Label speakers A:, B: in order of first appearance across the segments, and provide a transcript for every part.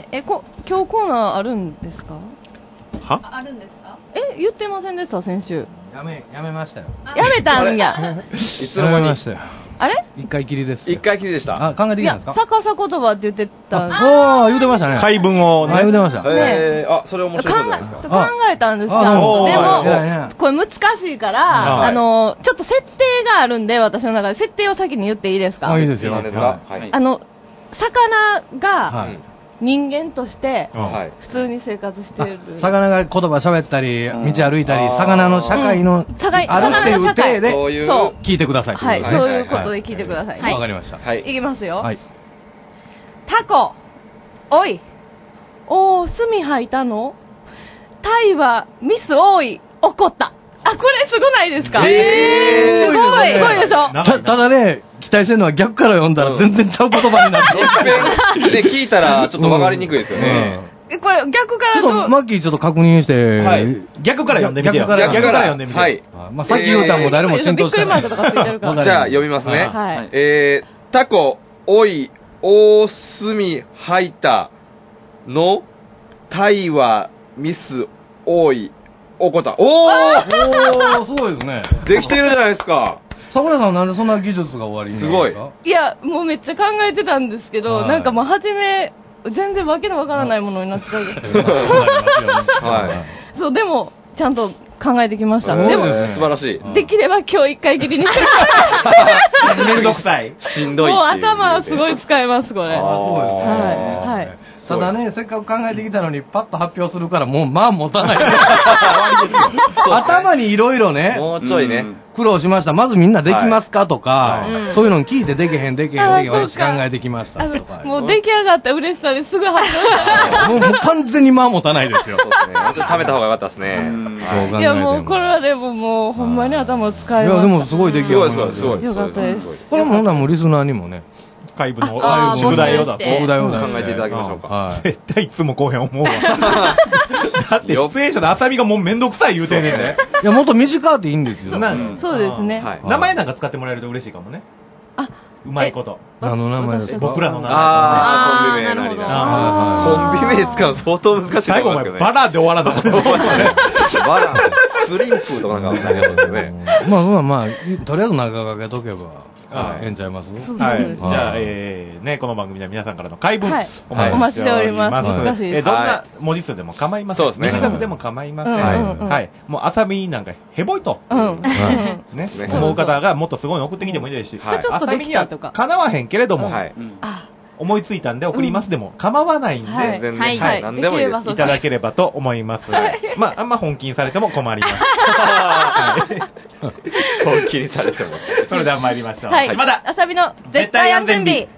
A: 今日コーナーあるんですか？
B: は？
C: あるんですか？
A: 言ってませんでした先週。
D: やめましたよ。
A: やめたんや。
E: いつの間に
D: やめましたよ。
A: あれ？
D: 一回きりです。
E: 一回きりでした。
D: あ、考えてき
A: いや、
D: たんですか？
A: 逆さ言葉って言ってたんで。
D: 言うてましたね。
B: 回文をね。
D: 言うてました。
E: あ、それ面白いじゃないですか。
A: 考えたんですよ。でも、これ難しいから、ちょっと設定があるんで、私の中で設定を先に言っていいですか？
D: いいですよ。
E: 何ですか？
A: 魚が人間として普通に生活してる。
D: 魚が言葉喋ったり、道歩いたり、魚の社会のあるっていう体で聞いてください。
A: はい、そういうことで聞いてください。
D: わかりました。
A: いきますよ。タコ、おい、墨吐いたの？タイはミス多い、怒った。あ、これすごないですか？すごいでしょ？
D: ただね、期待してるのは逆から読んだら全然ちゃう言葉になって
E: る。で、聞いたらちょっと分かりにくいですよね。
A: これ逆から
D: ちょっとマッキーちょっと確認して、
B: 逆から読んでみてよ。
D: 逆から
B: 読んでみて。
E: はい。
D: まあさっき言うたらもう誰も浸透してない。
A: じ
E: ゃあ読みますね。タコ、おい、大墨吐いたの、タイはミス多い、怒った。
D: すごいですね。
E: できてるじゃないですか。
D: 桜さんはなんでそんな技術が終わりになるんですか？
A: いや、もうめっちゃ考えてたんですけど、なんかもう初め、全然わけのわからないものになってたんですけど。そう、でも、ちゃんと考えてきました。でも、
E: 素晴らしい。
A: できれば今日一回きりにして
B: めんどくさい。
E: しんどい。
A: もう頭すごい使えます、これ。
D: そうですね。
A: はい。
D: ただね、せっかく考えてきたのに、パッと発表するから、もう、まあ、持たない。頭にいろいろね、
E: もうちょいね、
D: 苦労しました。まずみんなできますかとか、そういうのに聞いてできへん、私考えてきましたとか。
A: もう出来上がった嬉しさですぐ発表。
D: もう完全にまあ持たないですよ。
E: そうですね。もうちょっと食べた方がよかったですね。
A: いや、もうこれはでももう、ほんまに頭使えます。
D: いや、でもすごい出来上がりま
E: すごい。
A: よかったです。
D: これもほんならもうリスナーにもね、
B: 回部の宿題をだと
E: 考えていただきましょうか。
B: 絶対いつも後編思うわ。だって出演者のあさみがもうめんどくさい言うてんねんね。
D: いや、もっと短くていいんですよ。
A: そうですね。
B: 名前なんか使ってもらえると嬉しいかもね。うまいこと。
D: 何の名前ですか？
B: 僕らの名前。
E: コンビ名なりな。コンビ名使うの相当難しいと思いますけどね。
B: バラで終わらなかった。
E: バラ、スリンプとかなんかなりますよね。
D: まあ、とりあえず長掛けとけば。ええんちゃいます？
B: はい。じゃあ、ね、この番組では皆さんからの回文
A: お待ちしております。難しいです。
B: どんな文字数でも構いません。
E: そうですね。
B: 短くでも構いません。はい。もう、あさみなんか、ヘボいと。ね。思う方がもっとすごいの送ってきてもいいですし、あさみにはかなわへんけれども、思いついたんで送りますでも構わないんで、
E: 全然、何でもいいです。
B: いただければと思います。まあ、あんま本気にされても困ります。
E: 本気にされても。
B: それでは参りましょう。
A: はい。あさみの絶対安全日。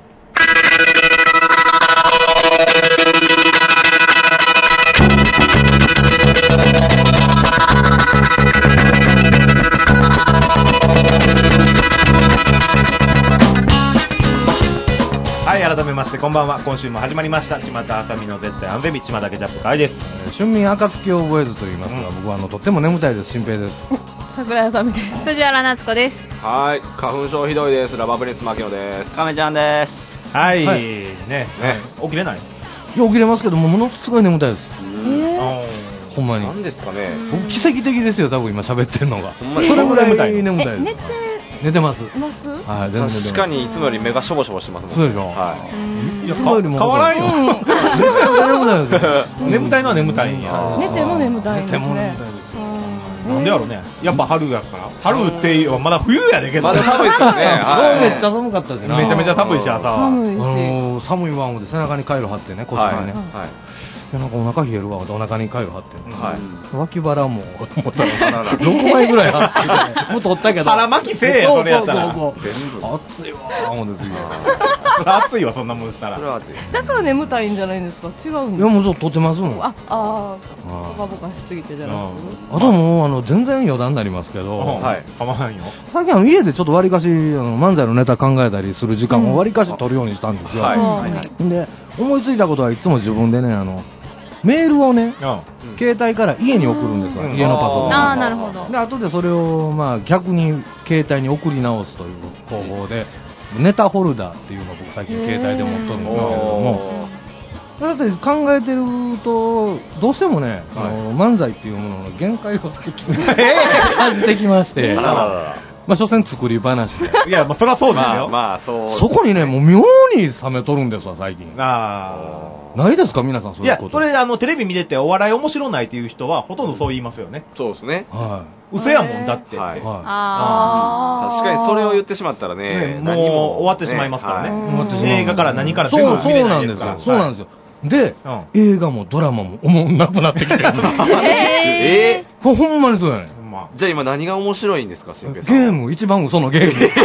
B: はい、改めましてこんばんは。今週も始まりました巷あさみの絶対安全日、巷ケチャップ会です。
D: 春眠暁を覚えずと言いますが、僕はとっても眠たいです。新平です。
A: 桜井あさみです。
C: 藤原夏子です。
E: はい、花粉症ひどいです。ラバブリス牧野です。
F: 亀ちゃんです。
B: はい、ね、起きれない？
D: いや、起きれますけども、ものすごい眠たいです。ほんまに。
E: なんですかね。
D: 僕奇跡的ですよ、多分今喋ってるのが。それぐらい眠たいです。寝てます。
A: はい、
D: 全然
E: 確かにいつもより目がしょぼしょぼしてますもん。
D: そうでしょ。
E: はい。
D: いつもよりも
B: 変わらんよ。
D: 眠たいのは
B: 眠たいんや。
A: 寝ても眠たいんですね。
D: 寝ても眠たいですよ。
B: なんでやろうね。やっぱ春やから。春ってまだ冬やでけど。
E: まだ寒いですよね。
D: めっちゃ寒かったですね。
B: めちゃめちゃ寒いし朝。
D: 寒いわ思って背中にカイロ貼ってね、腰がね。なんかお腹冷えるわ、お腹にカイロ貼って、脇腹も思ったら6枚ぐらい貼ってもっとおったけど
B: 腹巻きせえや、それやったら。
D: そう暑いわ思って次
B: 暑いわ、そんなもんしたら。
E: それは暑いです。
A: だから眠たいんじゃないんですか？違うんですか？
D: いや、もうちょっと撮ってますもん。
A: ポカポカしすぎてじゃなくて。
D: あともう全然余談になりますけど、
B: 構わんよ。
D: 最近家でちょっとわりかし漫才のネタ考えたりする時間をわりかし取るようにしたんですよ。で思いついたことはいつも自分でね、メールをね、携帯から家に送るんですよ、家のパソコン。
C: ああ、なるほど。
D: で後でそれを逆に携帯に送り直すという方法で、ネタホルダーっていうのを僕最近携帯で持っとるんですけれども、 だって考えてるとどうしてもね、漫才っていうものの限界を最近感じてきまして、まあ所詮作り話で。
B: いや、まあそりゃそうですよ。
E: まあそう。
D: そこにね、もう妙に冷めとるんですわ、最近。ないですか皆さん、そういうこと。
B: いや、それテレビ見ててお笑い面白ないっていう人はほとんどそう言いますよね。
E: そうですね。
B: はい。嘘やもんだって。
E: はい。確かにそれを言ってしまったらね、
B: もう終わってしまいますからね。映画から何から全部見れないですから。
D: そうなんですよ。で、映画もドラマも思んなくなってきてる。ほんまにそうやね。
E: じゃあ今何が面白いんですか、新平さ
D: ん。ゲーム、一番嘘のゲーム。一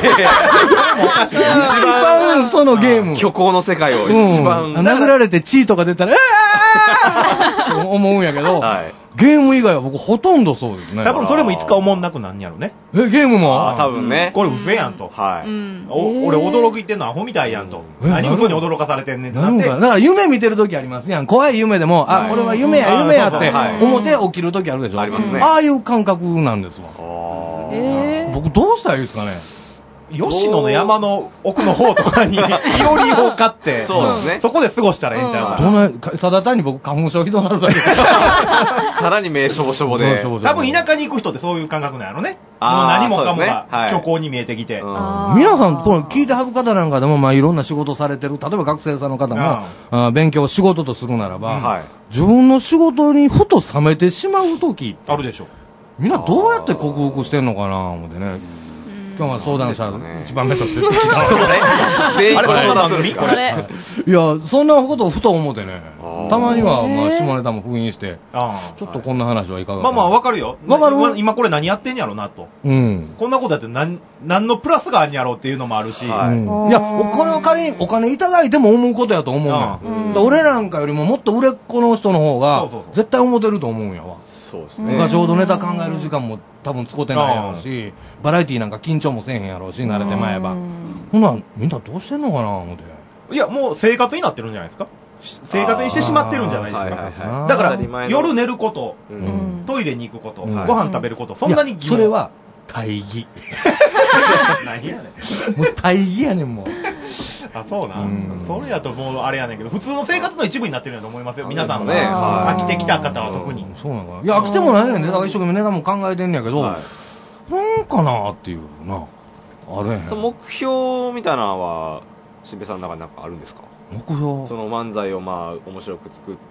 D: 番嘘のゲーム。
E: 虚構の世界を一番。
D: 殴られてチートが出たら、思うんやけど、ゲーム以外は僕ほとんどそうですね。
B: 多分それもいつか思んなくなんやろね。
D: ゲームも
E: 多分ね。
B: これ嘘やんと。
E: はい。
B: 俺驚いてんのアホみたいやんと。何嘘に驚かされてんねんってなって。
D: だから夢見てる時ありますやん。怖い夢でも、あ、これは夢やって思って起きる時あるでしょ。
E: ありますね。
D: ああいう感覚なんですわ。僕どうしたらいいですかね。
B: 吉野の山の奥の方とかに、いおりを買って、
E: そうですね。
B: そこで過ごしたらええんちゃう
D: か。ただ単に僕、花粉症ひどなるだけで。
E: さらに名しょぼしょぼで。
B: 多分田舎に行く人ってそういう感覚なんやろね。もう何もかもが虚構に見えてきて。
D: 皆さん、この聞いてはる方なんかでも、まあいろんな仕事されてる、例えば学生さんの方も、勉強、仕事とするならば、自分の仕事にふと冷めてしまう時
B: あるでしょ。
D: みんなどうやって克服してんのかな、思ってね。今日は相談者1番目として来た。
E: そうね。全員この相談するんですか？
D: いや、そんなことをふと思ってね。たまには、まあ、下ネタも封印して、ちょっとこんな話はいかがかな。
B: まあまあ、わかるよ。
D: わかる？
B: 今これ何やってんやろなと。
D: うん。
B: こんなことやって何のプラスがあんやろっていうのもあるし。いや、
D: お金を仮にお金いただいても思うことやと思うねん。俺なんかよりももっと売れっ子の人の方が、絶対思ってると思うんやわ。
E: そうですね。
D: 昔ほどネタ考える時間も多分使ってないやろうし、バラエティーなんか緊張もせえへんやろうし、慣れてまえば。ほな、みんなどうしてんのかな、思って。
B: いや、もう生活になってるんじゃないですか。生活にしてしまってるんじゃないですか。だから、夜寝ること、トイレに行くこと、ご飯食べること、そんなに
D: それは、
B: 大義。何やね
D: ん。もう大義やねん、もう。
B: あ、そうな。それやともうあれやねんけど、普通の生活の一部になってるんだと思いますよ。皆さんもね。飽きてきた方は特に。
D: そうなのかな。いや、飽きてもないねんね。だから一生懸命ネタも考えてんやけど、なんかなっていうな。あれ。
E: 目標みたいなのは、新平さんの中になんかあるんですか？
D: 目標？
E: その漫才をまあ面白く作って、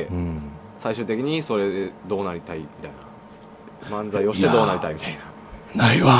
E: 最終的にそれでどうなりたいみたいな。漫才をしてどうなりたいみたいな。
D: ないわ。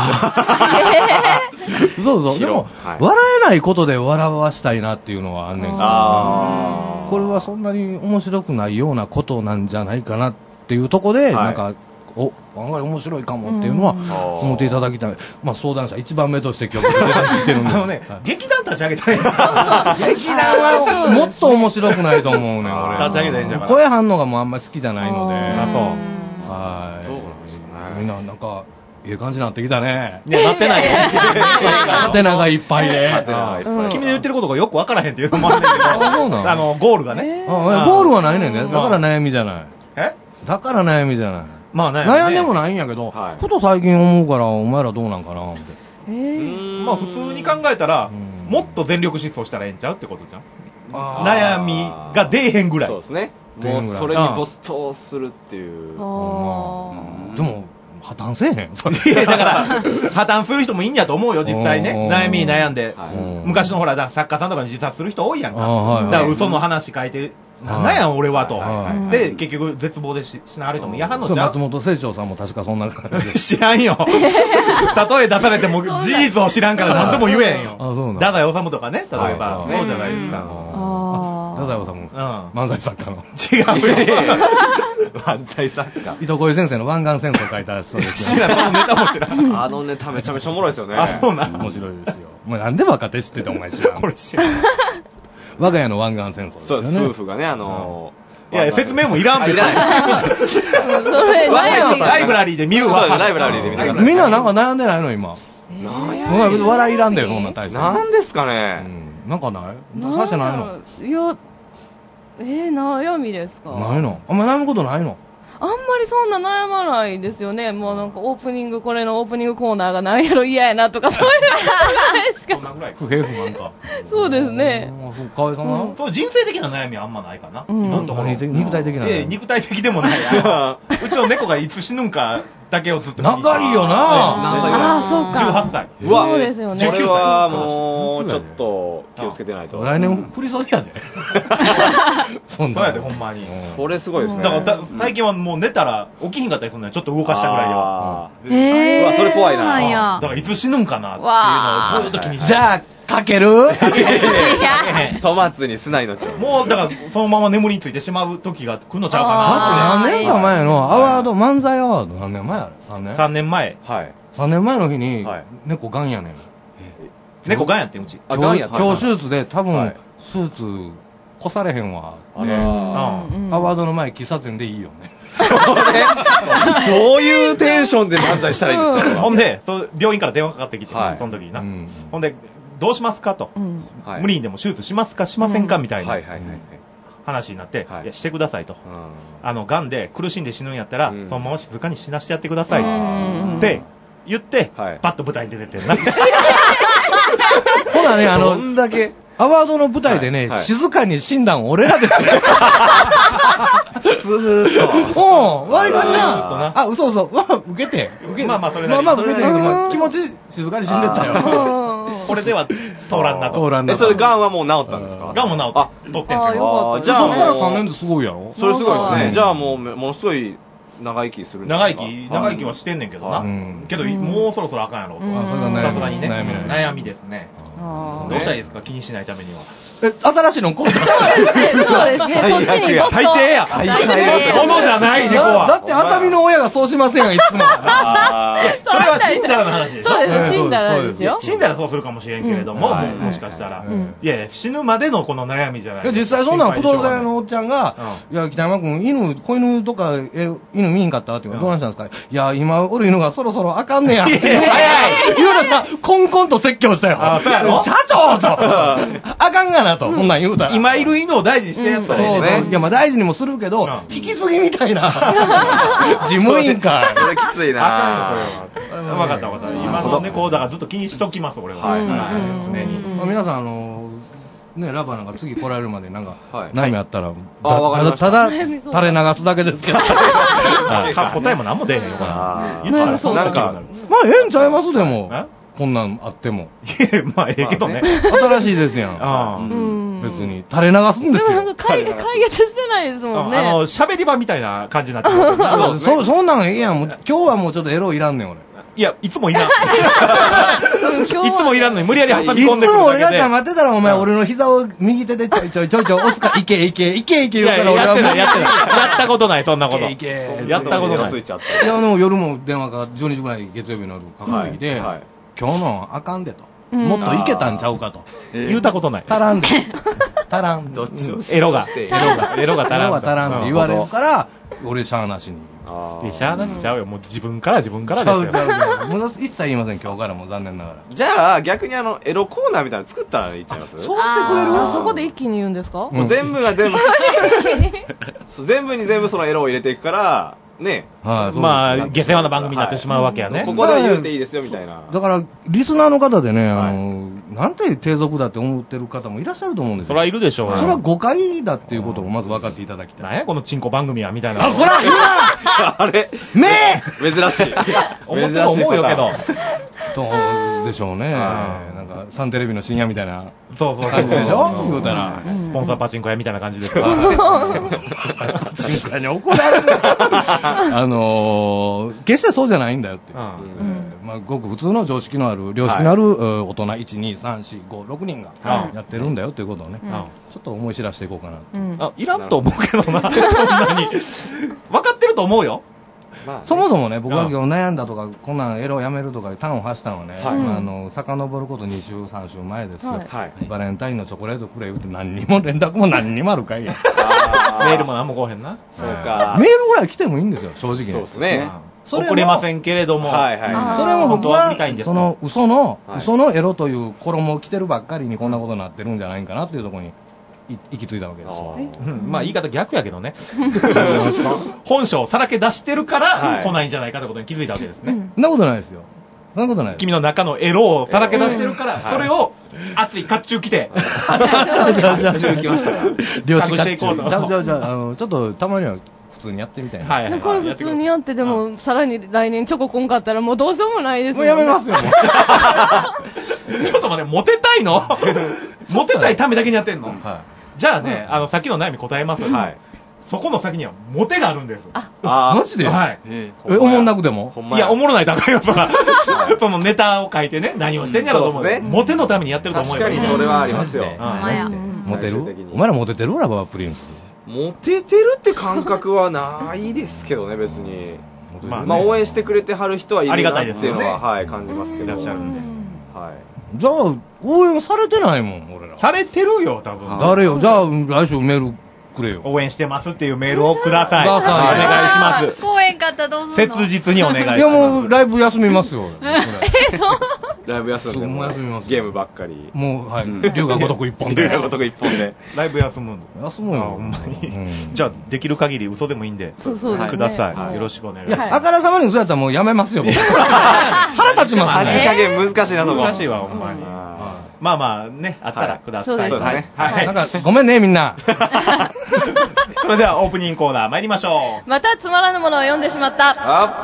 D: そうそう。でも、笑えないことで笑わしたいなっていうのはあんねんけど、これはそんなに面白くないようなことなんじゃないかなっていうとこで、なんか、案外面白いかもっていうのは思っていただきたい。まあ相談者1番目として今日出てきてるんで。
B: 劇団立ち上げたらいいんじゃ
D: ん。劇団はもっと面白くないと思うねん、俺。
B: 立ち上げたらいいんじゃん。
D: 声反応がもうあんまり好きじゃないので。
E: はい。そうなんですよね。
D: みんななんか、いい感じになってきたね。
B: いや、なってないよ。
D: ハテナがいっぱいで。
B: 君の言ってることがよくわからへんっていうのもあるんだけど、ゴールがね。
D: ゴールはないねんね。だから悩みじゃない。だから悩みじゃない。
B: まあね。
D: 悩んでもないんやけど、ふと最近思うから、お前らどうなんかなって。
B: まあ普通に考えたら、もっと全力疾走したらええんちゃうってことじゃん。悩みが出えへんぐらい。
E: そうですね。もうそれに没頭するっていう。で
D: も、破綻せえへん。
B: いや、だから、破綻する人もいいんやと思うよ、実際ね。悩みに悩んで。昔のほら、作家さんとかに自殺する人多いやんか。だから嘘の話書いて、なんやん俺はと。で、結局絶望で死なはる人も嫌はんのじゃん。
D: 松本清張さんも確かそんな感じで。
B: 知らんよ。例え出されても事実を知らんから何とも言えんよ。太宰治とかね、例えば。そうじゃないですか。
D: 太宰治、漫才作家の。
B: 違うよ。
E: 漫才作家。
D: 糸恋先生の湾岸戦争書いた人です
B: よ。知らん、このネタも知らん。
E: あのネタめちゃめちゃおもろいですよね。
B: あ、そうなん。
D: 面白いですよ。お前なんで若手知っててお前知らん。
B: これ知らん。
D: 我が家の湾岸戦争ですよね。
E: そうです、夫婦がね、
B: いや、説明もいらん。
E: いらない。
B: ライブラリーで見るわ。
E: ライブラリーで見る。
D: みんななんか悩んでないの今。笑いいらんだよ、そんな大して。
E: なんですかね。
D: なんかないさしてないの？
A: いや、悩みですか？
D: ないの？あんま悩むことないの？
A: あんまりそんな悩まないですよね。もうなんかオープニング、これのオープニングコーナーがなんやろ嫌やなとかそういうのじゃないですか。
B: そんなぐらい。
D: 不平不満か。
A: そうですね。
D: かわいそうな。
B: そう、人生的な悩みはあんまないかな。今のところ。
D: 肉体的な。
B: 肉体的でもない。うちの猫がいつ死ぬんかだけをずっと。
D: 長いよな。
A: ああ、そうか。
B: 18歳。
A: そうですよね。
E: それはもう、ちょっと気をつけてないと。
D: 来年振り袖やで。
B: そうやで、ほんまに。
E: それすごいですね。
B: だから最近はもう寝たら起きひんかったりするのよ。ちょっと動かしたぐらいでは。
E: うわ、それ怖いな。
B: だからいつ死ぬんかなっていうのをずっと気にして。
D: じゃあ、かける
E: 粗末にすな命を。
B: もう、だからそのまま眠りについてしまう時が来るのちゃうかな。
D: だって何年か前のアワード、漫才アワード何年前あれ ?3 年
B: ?3 年前。
E: はい。
D: 3年前の日に、猫ガンやねん。
B: 猫ガンやってんうち。
E: あ、ガンやった。
D: 今日手術で多分、スーツ、越されへんわ。アワードの前、喫茶店でいいよね。
E: そういうテンションで漫才したらいいんですか。
B: ほんで、病院から電話かかってきて、その時にな。ほんで、どうしますかと。無理にでも手術しますかしませんかみたいな話になって、いや、してくださいと。ガンで苦しんで死ぬんやったら、そのまま静かに死なしてやってください。って言って、パッと舞台に出てってんな。
D: ほらね、
E: どんだけ。
D: アワードの舞台でね、静かに死んだん俺らですよ。
E: スーッと。
D: お割りかしな。あ、嘘。受けて。
B: まあまあ、それ
D: まあ受けてるけど、気持ち静かに死んでったよ。
B: これでは通らんなと。
D: 通らんな。
E: それガンはもう治ったんですか？
B: ガンも治った。取ってんけ
E: ど。
D: じゃあ、そっから3年ですごいやろ？
E: それすごいよね。じゃあもう、ものすごい、長生きするんですか？
B: 長生きはしてんねんけどな。けど、もうそろそろあかんやろと。さすがにね。悩みですね。どうしたらいいですか？気にしないためには。
D: 新しいのこうだ。
A: そうですね。そっちに
B: 大抵や。ものじゃない、猫は。
D: だって、熱海の親がそうしませんよ、いつも。
B: それは死んだらの話でしょ。
A: そうです、死んだらですよ。
B: 死んだらそうするかもしれんけれども、もしかしたら。いや、死ぬまでのこの悩みじゃない。
D: 実際そんなん不動産屋のおっちゃんが、いや、北山君、子犬とか、犬見んかったって言うどうなんしたんですか？いや、今おる犬がそろそろあかんねや。早い言うのさ、コンコンと説教したよ。社長とあかんがなと、こんなん言うたら。
B: 今いる犬を大事にしてやつだよね。
D: いや、まあ大事にもするけど、引き継ぎみたいな。事務員か。
E: それきついな。
B: 分かった。今の猫だからずっと気にしときます、俺は。常に。
D: 皆さん、ね、ラバーなんか次来られるまでなんか、悩みあったら、
E: た
D: だ、垂れ流すだけですけど。
B: 答えも何も出えへんよ、これ。言ったらそうなんか。
D: まあ、ええんちゃいますでも。こんなんあっても。
B: まあ、ええけどね。
D: 新しいですやん。別に。垂れ流すんですよ。
A: 解決してないですもんね。
B: 喋り場みたいな感じになってる。
D: そんなんええやん。今日はもうちょっとエロいらんねん、俺。
B: いや、いつもいらん。いつもいらんのに無理やり挟み込んでくるだけで。
D: いつも俺が黙ってたらお前俺の膝を右手でちょい押すか、いけ言うから俺はもう。
B: やったことない、そんなこと。やったことない。
D: いや、夜も電話が12時ぐらい月曜日の夜かかってきて、今日のあかんでと。もっといけたんちゃうかと。
B: 言うたことない。
D: 足らんで。足らん。
E: どっちを
B: エロが足らん
D: って言われるから、俺シャーなしに。
B: シャーなしちゃうよ。もう自分からですよ。
D: もう一切言いません、今日からも残念ながら。
E: じゃあ、逆にエロコーナーみたいなの作ったらいっちゃいます？
D: そうしてくれる？
A: そこで一気に言うんですか？
E: もう全部が全部。全部に全部そのエロを入れていくから、ね。
B: まあ、下世話な番組になってしまうわけやね。
E: ここで言うていいですよ、みたいな。
D: だから、リスナーの方でね、なんて低俗だって思ってる方もいらっしゃると思うんですよ。
B: それはいるでしょう。
D: それは誤解だっていうことをまず分かっていただきたい。
B: なんやこのチンコ番組や、みたいな。
D: ほら
E: あれ珍しい。
B: 思うよけど。
D: どうでしょうね。なんか、サンテレビの深夜みたいな
B: 感
D: じでしょ言うたら。
B: スポンサーパチンコ屋みたいな感じですか。
D: パチンコ屋に怒られる。決してそうじゃないんだよって。まあ、ごく普通の常識のある、良識のある大人、1、2、3、4、5、6人がやってるんだよっていうことをね、ちょっと思い知らせていこうかな。
B: いらんと思うけどな、そんなに。分かってると思うよ。
D: そもそもね、僕が今日悩んだとか、こんなんエロやめるとか、端を発したのはね、遡ること2週、3週前ですよ。バレンタインのチョコレートくれ言うて何にも連絡も何にもあるかいや。
B: メールも何も来おへんな。
E: そうか。
D: メールぐらい来てもいいんですよ、正直。
E: そうですね。
B: 送れませんけれども。
D: それも僕は、その嘘のエロという衣を着てるばっかりにこんなことになってるんじゃないかなっていうところに行き着いたわけですわ。
B: まあ言い方逆やけどね。本性をさらけ出してるから来ないんじゃないかってことに気づいたわけですね。
D: そんなことないですよ。そんなことない。
B: 君の中のエロをさらけ出してるから、それを熱い甲冑着て、
E: 甲冑着ましたか。
D: 漁師甲冑。じゃあ、ちょっとたまには普通にやってみたいな。
A: はい。これ普通にやってでも、さらに来年チョコこんかったらもうどうしようもないです
D: もんね。もうやめますよ、
B: ちょっと待って、モテたいのモテたいためだけにやってんのじゃあね、さっきの悩み答えます。はい。そこの先にはモテがあるんです。
D: マジで？
B: はい。
D: おもんなくても？
B: いや、おもろないとあかんよ、そら。そのネタを書いてね、何をしてんやろと思う。モテのためにやってると思うよ。
E: 確かにそれはありますよ。
D: モテる？お前らモテてる？ラバープリンス。
E: モテてるって感覚はないですけどね、別に。まあ、応援してくれてはる人はいるなっていうのは、はい、感じますけど。いらっしゃるんで。
D: はい。じゃあ、応援されてないもん、俺ら。
B: されてるよ、多分。
D: 誰よ？じゃあ、来週メール。
B: 応援してますっていうメールをください。お願いします。
C: 公演かったらどうするの？
B: 切実にお願いします。
D: いやもうライブ休みますよ。
E: ライブ休んでもゲームばっかり。
D: もうはい。龍が如く一本で。
E: 龍が如く一本で。
B: ライブ休むん
D: だ。休むよ。
B: ほんまに。じゃあできる限り嘘でもいいんでください。よろしくお願いします。
D: あからさまに嘘やったらもうやめますよ。腹立ちますね。
E: 味加減難しいなと
B: 難しいわほんまに。まあまあね、あったらください。
E: そうですね。
B: はい。
D: なんか、ごめんね、みんな。
B: それではオープニングコーナー参りましょ
A: う。またつまらぬものを読んでしまった。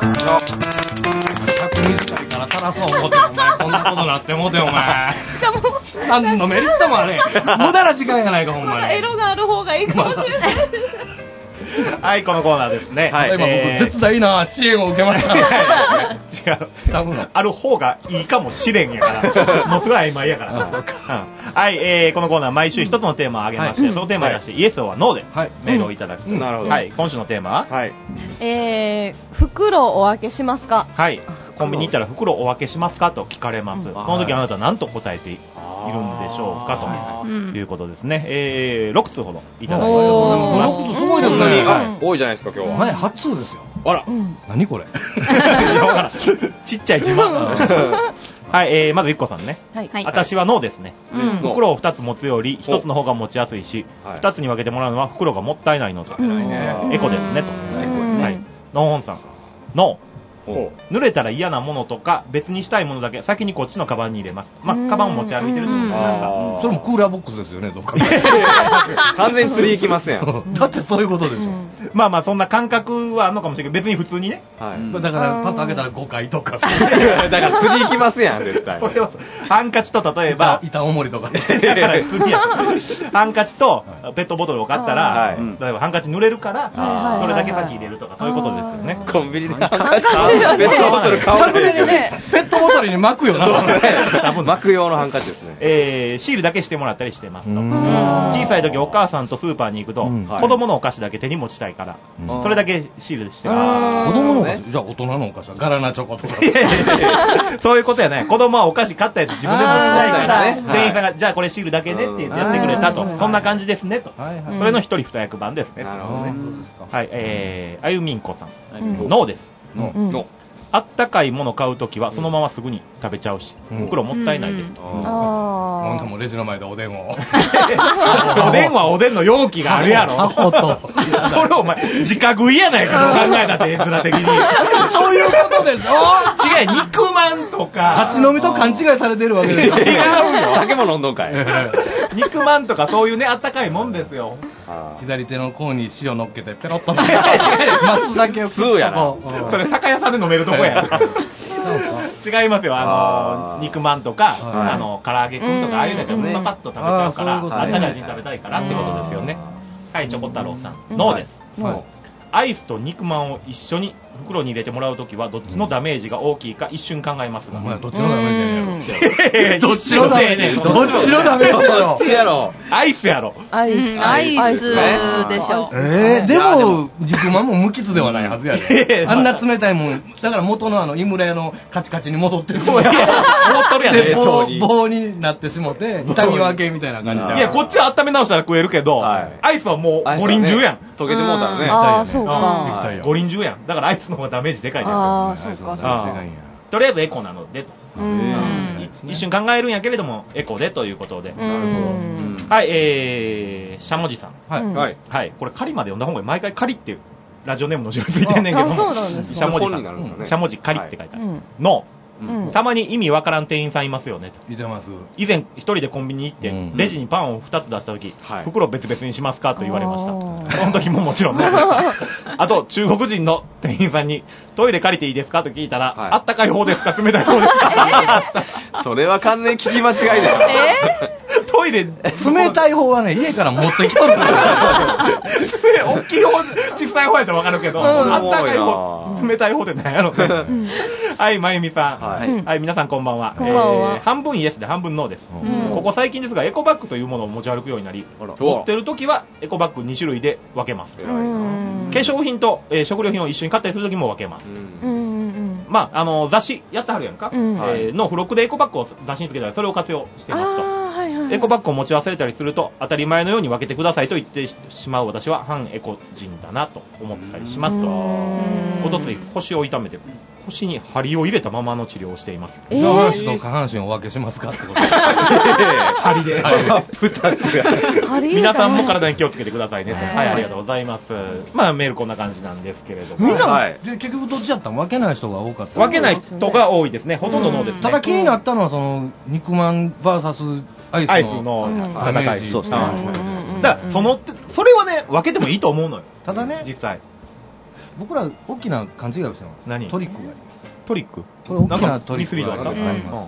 D: 尺短いから足らそう思ってお前、こんなことなって思ってお前。
A: しかも、
D: 何のメリットもあれ。無駄な時間やないか、ほんまに。
A: エロがある方がいいかもしれない。
B: はい、このコーナーですね。
D: はい、今僕、絶大な支援を受けました。
B: 違う。ある方がいいかもしれんやから。僕は曖昧やから。はい、このコーナー毎週一つのテーマを挙げまして、そのテーマに出して、イエスはノーでメールをいただく。
E: なるほど。
B: はい、今週のテーマは
E: はい。
A: 袋をお開けしますか？
B: はい。コンビニ行ったら袋をお分けしますかと聞かれます。その時あなたは何と答えているんでしょうかということですね。6通ほどいただいて
D: ます。6通すごいですね。
E: 多いじゃないですか今日は。
D: 前8通ですよ。
E: あら。
D: 何これ。
B: ちっちゃい自慢。はい、まず1個さんね。私はノーですね。袋を2つ持つより1つの方が持ちやすいし、2つに分けてもらうのは袋がもったいないのと。エコですねと。ノンホンさん。ノー。濡れたら嫌なものとか別にしたいものだけ先にこっちのカバンに入れます。まあカバンを持ち歩いてるってことなんか
D: それもクーラーボックスですよね、どっか
E: 完全に釣り行きますやん。
D: だってそういうことでしょ。
B: まあまあそんな感覚はあるのかもしれないけど別に普通にね。
D: だからパッと開けたら5回とか。だ
E: から釣り行きますやん絶対。
B: ハンカチと例えば
D: 板おもりとか。
B: ハンカチとペットボトルを買ったら例えばハンカチ濡れるからそれだけ先入れるとかそういうことですよね。
E: コンビニでハンカチペットボトル買わない
D: でペットボトルに巻くよな。
E: 巻く用のハンカチですね。
B: シールだけしてもらったりしてますと。小さい時お母さんとスーパーに行くと子供のお菓子だけ手に持ちたいからそれだけシールしてます。
D: 子供のお菓子じゃあ大人のお菓子はガラナチョコとか。
B: そういうことやね。子供はお菓子買ったやつ自分で持ちたいから店員さんがじゃあこれシールだけねってやってくれたと。そんな感じですねと。それの一人二役版ですね。
E: なるほどね。
B: はい、あゆみんこさん。ノーです。あったかいもの買うときはそのまますぐに食べちゃうし、袋もったいないですと。
D: なんかもうレジの前でおでんを。
B: おでんはおでんの容器があるやろ。それお前、自家食いやないかと考えたって絵面的に。
D: そういうことでしょ。
B: 違う、肉まんとか。
D: 立ち飲みと勘違いされてるわけですよ。
B: 違うよ。
E: 酒も飲んどんかい。
B: 肉まんとかそういうね、あったかいもんですよ。
D: 左手の甲に塩乗っけてペロッと。ますだけを
E: 吸うやな。
B: それ酒屋さんで飲めるとこや。違いますよ。肉まんとか、唐揚げくんとか、ああいうのちょっとパパッと食べちゃうから、あったかいうちに食べたいからってことですよね。はい、チョコ太郎さん。ノーです。アイスと肉まんを一緒に袋に入れてもらうときはどっちのダメージが大きいか一瞬考えますが。
D: どっちのダメージやねん。
B: どっちのダメージ
D: どっちのダメージ
E: どっちやろ。
B: アイスやろ。
C: アイスでしょ。
D: でも肉まんも無傷ではないはずやで。あんな冷たいもんだから元の井村屋のカチカチに戻ってしまう。
B: 戻っとるやね。
D: 棒になってしもて痛み分けみたいな感じじゃん。
B: いやこっちは温め直したら食えるけど、アイスはもう五輪中やん。
E: 溶けてもうたらね。
A: ああそうか。
B: 五輪中やん。だからアイスの方がダメージでかいですよ。
A: ああそうか。
B: とりあえずエコなのでと。 一瞬考えるんやけれども、エコでということで。なるほど。はい、しゃもじさん。はい。はい。これ、仮まで読んだ方がいい。毎回仮っていう、ラジオネームの字がついてんねんけども、しゃもじさん。しゃもじ仮って書いてある。の、たまに意味わからん店員さんいますよね。
D: いてます。
B: 以前一人でコンビニ行って、レジにパンを2つ出した時、袋別々にしますかと言われました。その時ももちろんね。あと、中国人の店員さんに、トイレ借りていいですかと聞いたら、あったかい方ですか冷たい方ですか
E: それは完全に聞き間違いでしょ。
B: トイレ、
D: 冷たい方はね、家から持ってきとる。
B: 大きい方、小さい方やったらわかるけど、あったかい方、冷たい方で何やろね。はい、まゆみさん。はい、皆さんこんばんは。半分イエスで半分ノーです。ここ最近ですが、エコバッグというものを持ち歩くようになり、持ってる時はエコバッグ2種類で分けます。化粧品と食料品を一緒に買ったりする時も分けます。まあ、雑誌やってはるやんか。の付録でエコバッグを雑誌につけたらそれを活用してますと。エコバッグを持ち忘れたりすると当たり前のように分けてくださいと言ってしまう私は反エコ人だなと思ったりしますと。おとつい腰を痛めて腰に針を入れたままの治療をしています。
D: 上半身と下半身をお分けしますかってこと。
B: 針で。
E: 2つが。
B: 皆さんも体に気をつけてくださいね。はい、ありがとうございます。まあメールこんな感じなんですけれども。
D: みんな、で結局どっちやったの？分けない人が多かった。
B: 分けない人が多いですね。ほとんどノーですね。
D: ただ気になったのはその肉まん VS アイスの
B: 戦い。そうですね。だからそれはね分けてもいいと思うのよ。
D: ただね、
B: 実際。
D: 僕ら大きな勘違いをしてます。
B: 何？
D: トリックがあります。
B: トリック？
D: これ大きなトリックがあります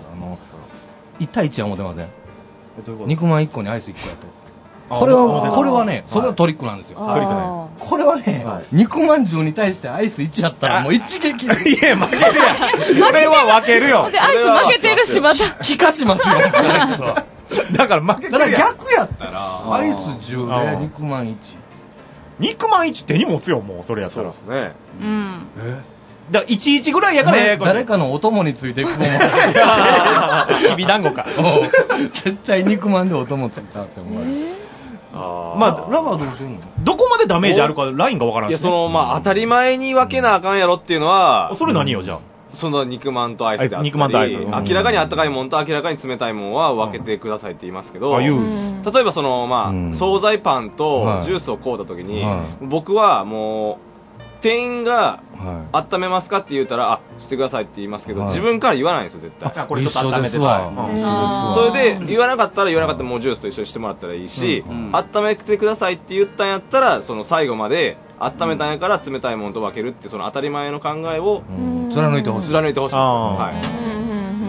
D: 。1対1は思ってません。肉まん1個にアイス1個やと。これはね、それはトリックなんですよ。トリックね。これはね、肉まんじゅうに対してアイス1やったらもう一撃で。
B: いや、負けるやん。それは分けるよ。
A: で、アイス負けてるし、また。
D: 引かしますよ、アイスは。
B: だから負けてるやん。
D: だから逆やったら、アイス10で肉まん1。
B: 肉まん1手に持つよ、もう、それやったら。
E: そうですね。
C: うん。
B: だから11ぐらいやから
D: 誰かのお供についていくもん。
B: きびだんごか。
D: 絶対肉まんでお供ついたって思われる。まあ、ラバーどうしてんの？
B: どこまでダメージあるかラインがわからん。
E: いや、当たり前に分けなあかんやろっていうのは。
B: それ何よ、じゃあ。
E: その肉まんとアイスであったり、
B: 肉まんとアイス。
E: 明らかにあったかいもんと明らかに冷たいもんは分けてくださいって言いますけど、例えば惣菜パンとジュースを買うた時に、僕はもう、店員が、温めますかって言ったら、してくださいって言いますけど、自分から言わないんですよ、絶対。
B: これちょっと温めてた。
E: それで、言わなかったら言わなかったらもうジュースと一緒にしてもらったらいいし、温めてくださいって言ったんやったら、その最後まで、温めたんやから冷たいものと分けるってその当たり前の考えを
D: 貫いてほしい。
E: 貫いてほしいです。はい。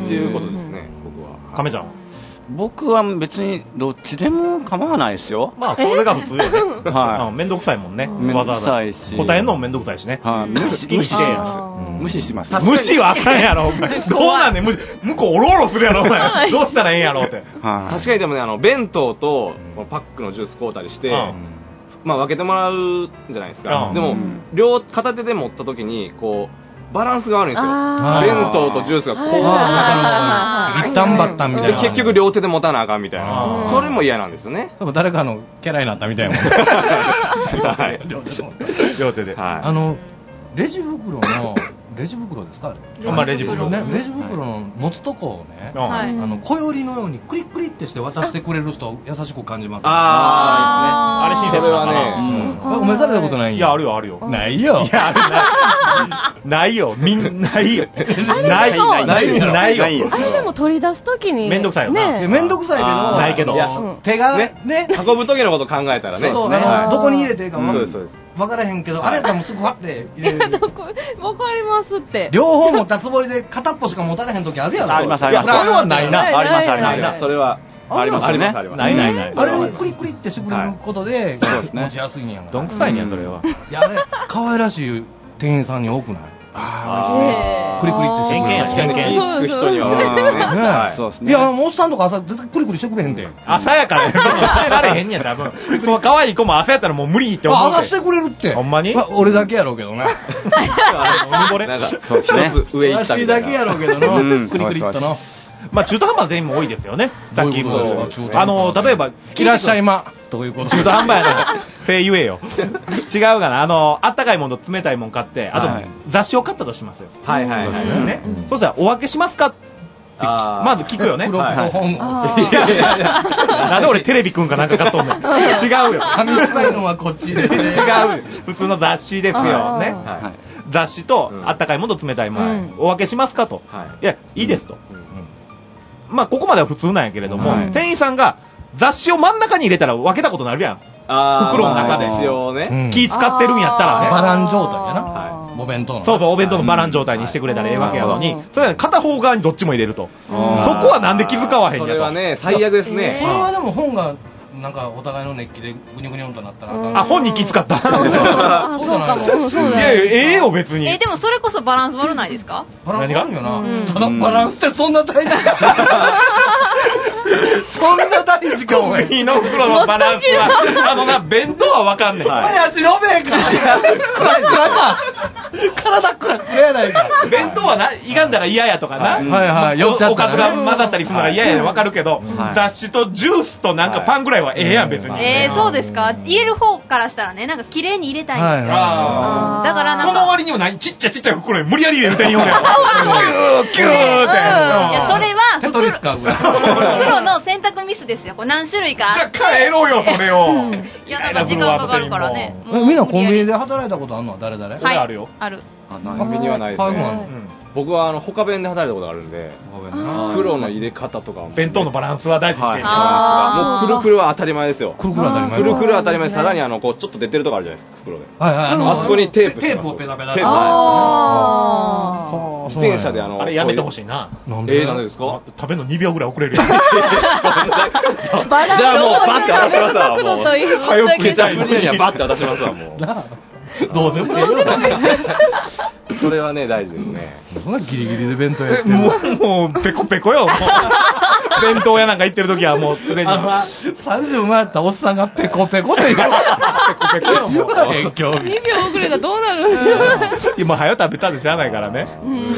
E: っていうことですね、僕は。
B: 亀ちゃん。
F: 僕は別にどっちでも構わないですよ。
B: まあ、それが普通よね。
F: はい。
B: めんどくさいもんね。
F: めんどくさいし。
B: 答えんのもめんどくさいしね。
F: はい。無視します。
B: 無視はあかんやろ、お前。どうなんねん、向こうおろおろするやろ、お前。どうしたらええんやろって。
E: 確かにでもね、弁当とパックのジュース買うたりして、まあ分けてもらうじゃないですか。でも、片手で持った時に、こう、バランスが悪いんですよ。弁当とジュースがこう、
D: 一旦バッタンみたいな。
E: 結局両手で持たなあかんみたいな。それも嫌なんですよね。
D: 多分誰かのキャラになったみたいな。
E: はい。
B: 両手で。
D: レジ袋の、レジ袋ですか？
B: まあレジ袋
D: ね。レジ袋の持つとこをね、小よりのようにクリックリってして渡してくれる人優しく感じます。
B: あれ親切。
E: それはね、
D: お召されたことない？
B: いや、あるよ、あるよ。
D: ないよ。
B: いや、ないよ。みんな、ないよ。ないよ。
A: あれでも取り出すときに。
B: めんどくさいよな。
D: めんどくさいけど、
B: ないけど。
D: 手がね、
E: 運ぶ時のこと考えたらね。
D: そう、どこに入れていいか
E: そうです。
D: 分からへんけど、あれやったらもうすぐファって入れる。
A: わかりますって。
D: 両方持ったつもりで片っぽしか持たれへん時あるやろ。
F: あります、あります。
B: それはないな。
F: あります、あります。
E: それは。ありますね。
B: ない。
D: あれをクリクリってしてくれることで、持ちやすいんやんか。
B: どんくさいねん、それは。
D: いや、あれ、可愛らしい店員さんに多くない？クリクリってしてくれる。
E: 確かに気ぃつく人には。
D: そうですね。いや、もうおっさんとか朝、絶対クリクリしてくれへんで。
B: 朝やから、してられへんやん、多分。その可愛い子も朝やったらもう無理って思う。
D: 朝してくれるって。
B: ほんまに？
D: 俺だけやろうけどな。
E: なんか、そうですね。上行ったみたいな。
D: 私だけやろうけどな。クリクリっとな。
B: まあ中途半端な店員も多いですよね。さっきも。例えば、
D: いらっしゃいま。ということ。
B: 中途半端やな。フェイ言えよ。違うかな。あったかいものと冷たいもの買って、あと雑誌を買ったとしますよ。
E: はい。
B: そしたら、お分けしますかっってまず聞くよね。
D: 黒本。
B: なんで俺テレビくんかなんか買っとんの。違うよ。
D: 紙芝居のはこっちで。
B: 違う。普通の雑誌ですよね。雑誌とあったかいものと冷たいものお分けしますかと。いや、いいですと。まあここまでは普通なんやけれども、店員さんが雑誌を真ん中に入れたら分けたことになるやん。袋の中で。気使ってるんやったらね。
D: バラン状態やな。お弁当の。
B: そうそう、お弁当のバラン状態にしてくれたらええわけやのに、それは片方側にどっちも入れると。そこはなんで気遣わへんやと。そ
E: れはね、最悪ですね。
D: それはでも本が、なんかお互いの熱気でぐにゅぐにゅんとなったら
B: 本に気遣った。
A: そうかも。
B: いやいや、ええよ別に。
C: でもそれこそバランス悪ないですか？
D: 何があるよな。ただバランスってそんな大事か。そんな大事か、
B: コンビニの袋のバランスは、弁当はわかんねん。
D: 親父のべえか。クラか。体クラやないか。
B: 弁当はな、いがんだら嫌やとかな。おかずが混ざったりするのが嫌やでわかるけど、雑誌とジュースとなんかパンぐらいはええやん、別に。
C: そうですか。入れる方からしたらね、なんか綺麗に入れたいんで。だからなんか。
B: その割にはちっちゃい袋に無理やり入れる店員おるやん。キューって。い
C: や、それは袋の選択ミスですよ。これ何種類か。
B: じゃあ帰ろうよ、それを。
C: いや、なんか時間かかるからね。
D: みんなコンビニで働いたことあんのは誰々？
B: 俺あるよ。
C: ある。
E: コンビニはないですね。僕は他弁で働いたことがあるんで、袋の入れ方とか
B: 弁当のバランスは大事にしてる。
E: もうくるくるは当たり前ですよ。
D: くるくる当たり前。
E: くるくる当たり前。さらにこうちょっと出てるとこあるじゃないですか、袋で。
D: あ
E: そこにテープ
D: をペタペタ。
E: 自転車で
B: あれやめてほしいな。
E: なんでですか？
B: 食べるの2秒ぐらい遅れるやん。
E: じゃあもうバッて渡しますわ。もう早くケチャップにはバッて渡しますわ。もう
D: どうでもいいよ。
E: それはね大事ですね。
D: そんなギリギリで弁当やって
B: もうペコペコよ。弁当屋なんか行ってる時はもうすでに
D: 30回ったおっさんがペコペコって言う。ペコペコよ。もう
A: 2秒遅れたらどうなる？
B: 今早食べたって知らないからね。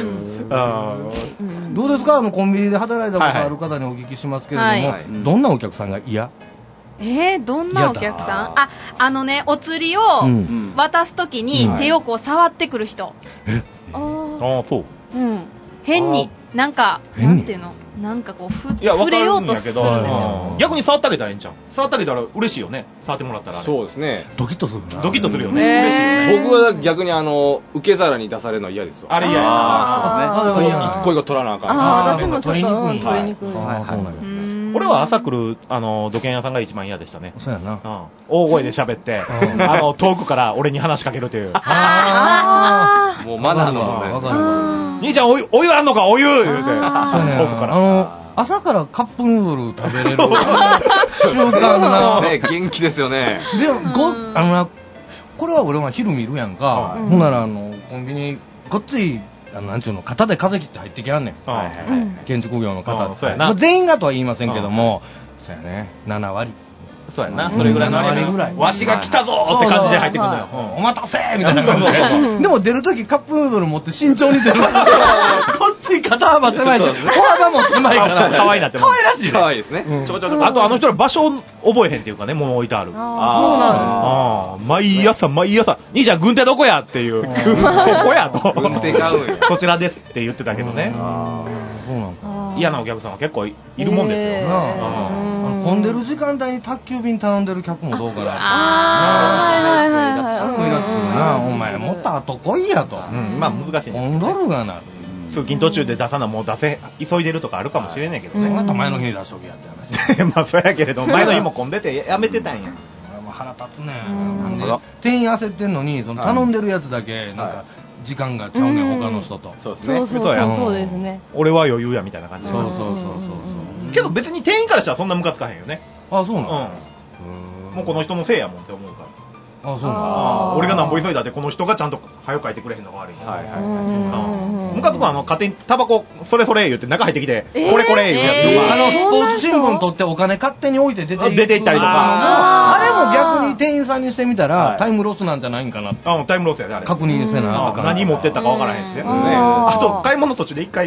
D: どうですか？コンビニで働いたことある方にお聞きしますけれども、どんなお客さんが嫌？
C: どんなお客さん？お釣りを渡すときに手をこう触ってくる人。
B: そう。
C: 変に、なんか、なんていうの？なんかこう、触れようとするんですよ。
B: 逆に触ってあげたらええんちゃう？触ってあげたら嬉しいよね。触ってもらったら。
E: そうですね。
D: ドキッとするな。
B: ドキッとするよね。嬉しいよね。
E: 僕は逆に受け皿に出されるのは嫌ですわ。
B: あれ嫌やな。
D: あれは嫌な。
E: 一個一個取らなあかん。
A: 私も取りにくい。
B: 俺は朝来る土建屋さんが一番嫌でしたね。
D: そうやな。
B: 大声で喋って遠くから俺に話しかけるという。もう
E: マナーの問題。
D: わかる。
B: 兄ちゃんお湯あんのかお湯言うて遠くから。
D: 朝からカップヌードル食べれる習慣な。
E: 元気ですよね。
D: でこれは俺は昼見るやんか。ほんならコンビニごっついなんちゅうの肩で風切って入ってきやんねん。建築業の方全員がとは言いませんけども、そうやね、7割。
B: そうやな、それぐらいの
D: 7割ぐらい。
B: わしが来たぞって感じで入ってくるのよ。
D: お待たせみたいな感じで。でも出るときカップヌードル持って慎重に出る。こっち肩幅狭いし、歩幅も狭いから。
B: 可愛いなって思う。
D: 可愛らしい。
E: 可愛いですね。
B: あと人ら場所を覚えへんっていうかね、物置いてある。
A: そうなんです。
B: 毎朝、兄ちゃん軍手どこやっていう。そこやと。
E: 軍手買うよ。
B: そちらですって言ってたけどね。
D: そうなんか。
B: 嫌なお客さんは結構いるもんですよ。
D: 混んでる時間帯に宅急便頼んでる客もどうかな。それもイラッとするな。お前もっと後来いやと。
B: まあ難しい。
D: 混んどるがな。
B: 通勤途中で出さな、もう急いでるとかあるかもしれないけどね。
D: また前の日に出しときやって
B: 話。まあそうやけれど、前の日も混んでてやめてたんや。
D: 腹立つね。店員焦ってんのに、頼んでるやつだけ、なんか、時間がちゃうねん、他の人と。
B: そうですね。
A: そうですね。
B: 俺は余裕やみたいな感じ。
D: そう。
B: けど別に店員からしたらそんなムカつかへんよね。
D: あ、そうなの？
B: もうこの人のせいやもんって思うから。
D: あ、そうなの？
B: 俺がなんぼ急いだってこの人がちゃんと早く帰ってくれへんのが悪い。ムカつくは勝手にタバコそれ言って中入ってきて、これ言うやつ
D: スポーツ新聞取ってお金勝手に置いて出て
B: 行ったりとか。
D: あれも逆に店員さんにしてみたらタイムロスなんじゃないんかな。
B: タイムロスやであれ。
D: 確認せな。
B: 何持ってったかわからへんしね。あと買い物途中で一回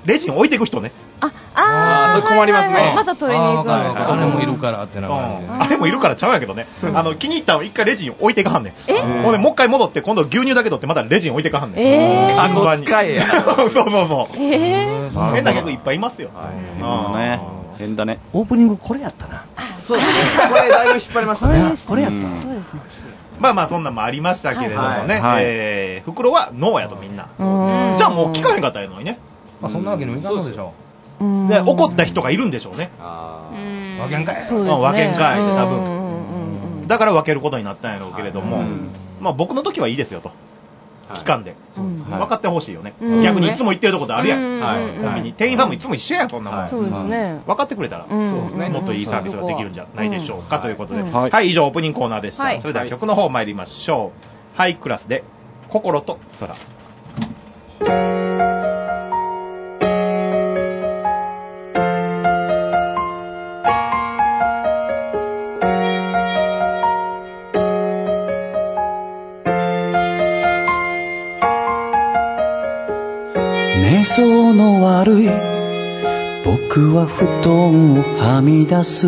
B: レジに置いていく人ね。
E: それ困りますね。
A: また取りに行く。
D: あれもいるからってな感じで。
B: あれもいるからちゃうやけどね。気に入ったの一回レジに置いていかはんねん。ほんでもう一回戻って今度牛乳だけ取ってまたレジに置いていかはんねん。
E: 看板に。使えや。
B: そう。変な客いっぱいいますよ。
F: 変だね。
D: オープニングこれやったな。
E: そうですね。これだいぶ引っ張りましたね。
D: これやった。
B: まあそんなんもありましたけれどもね。袋はノーやとみんな。じゃあもう聞かへんかったらいいのにね。
D: そんなわけにもいかんのでしょ
B: う。で怒った人がいるんでしょうね。
D: 分けんかい。
B: 分けんかいって多分。だから分けることになったんやろうけれども、まあ僕の時はいいですよと。期間で。分かってほしいよね。逆にいつも言ってるところあるやん。店員さんもいつも一緒やん、そんなもん。
A: そうですね。
B: 分かってくれたら、もっといいサービスができるんじゃないでしょうかということで。はい、以上オープニングコーナーでした。それでは曲の方参りましょう。ハイクラスで、心と空。
G: 寝相の悪い僕は布団をはみ出す。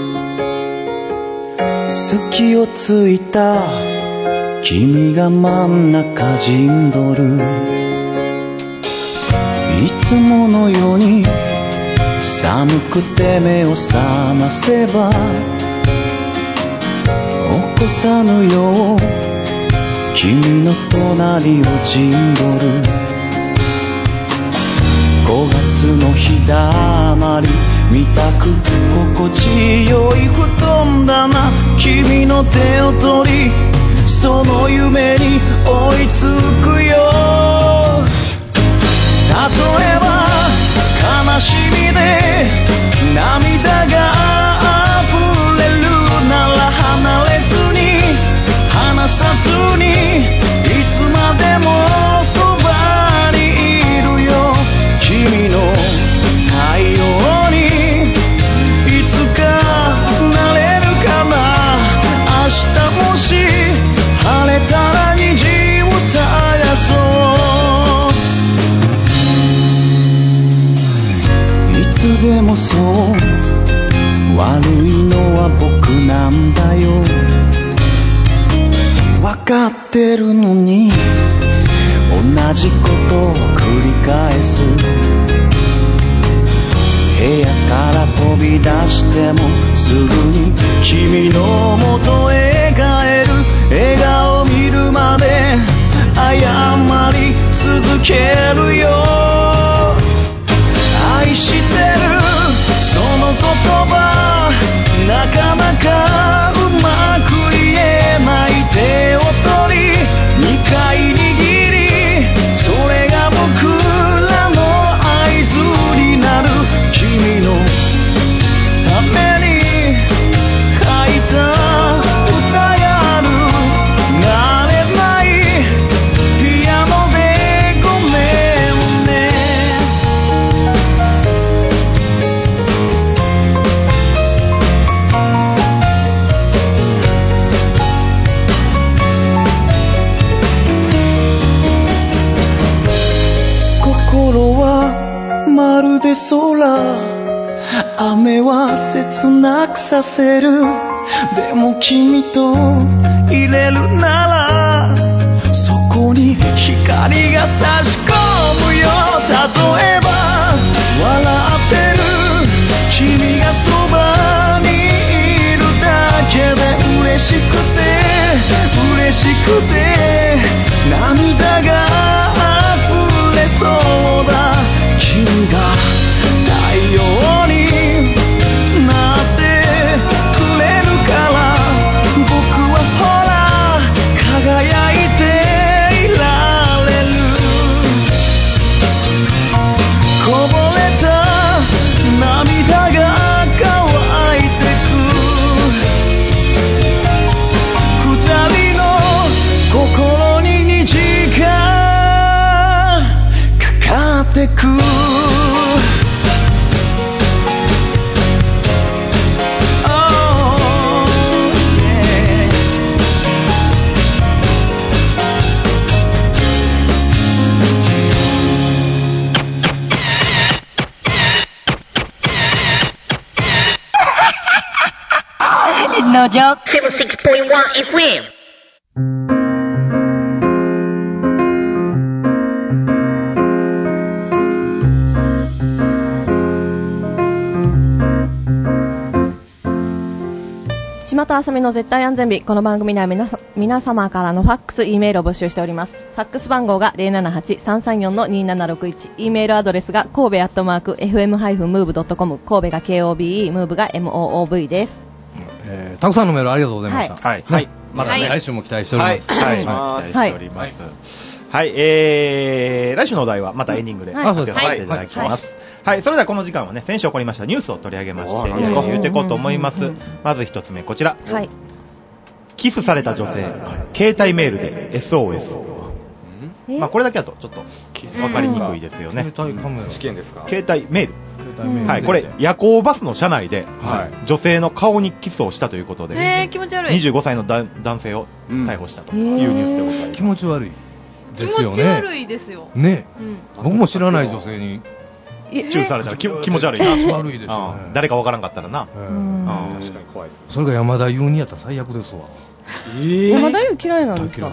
G: 隙をついた君が真ん中陣取る。いつものように寒くて目を覚ませば起こさぬよう君の隣を陣取る。5月の日だまり見たく心地よい布団だな。君の手を取りその夢に追いつくよ。例えば悲しみで涙が溢れるなら離れずに離さずにいつまでもそばにいるよ。君の太陽にいつかなれるかな。明日もし晴れたら虹を探そう。いつでもそう悪いのは僕なんだよ。わかってるのに同じことを繰り返す。部屋から飛び出してもすぐに君の元へ帰る。笑顔見るまで謝り続けるよ。愛してるその言葉なかなかうまく言えない。手を取り2回握りそれが僕らの合図になる。君のために書いた歌がある。慣れないピアノでごめんね。心はまるで空。雨は切なくさせる。でも君と入れるならそこに光が差し込むよ。例えば笑ってる君がそばにいるだけで嬉しくて涙が溢れそうだ。君が太陽になってくれるから僕はほら輝いていられる。こぼれた涙が乾いてく。二人の心
H: 登場 76.1 FM。
A: 島田あさみの絶対安全日。この番組では皆様からのファックス、E メールを募集しております。ファックス番号が 078-334-2761。E メールアドレスが神戸@fm-move.com。神戸が KOBE、ムーブが MOOV です。
D: たくさんのメールありがとうございました。
B: はい。はい。
D: またね、来週も期待しております。
B: はい。期待しております。はい。来週のお題はまたエンディングで発表させていただきます。はい、それではこの時間はね、先週起こりましたニュースを取り上げまして、言っていこうと思います。まず一つ目、こちら。はい。キスされた女性、携帯メールで SOS。まあこれだけだとちょっと分かりにくいですよね。
E: 試験ですか？
B: 携帯メール。はい、これ夜行バスの車内で女性の顔にキスをしたということで、
C: 気持ち悪い。
B: 25歳の男性を逮捕したというニュースでございます。
D: 気持ち悪いですよね。
C: 気持ち悪いですよ。
D: ね、僕も知らない女性に。
B: チューされたら気持ち悪いな。
D: 悪いですよね。
B: 誰かわからんかったらな。
E: 確かに怖いですね。
D: それが山田優にやったら最悪ですわ。
A: 山田優嫌いなんですか？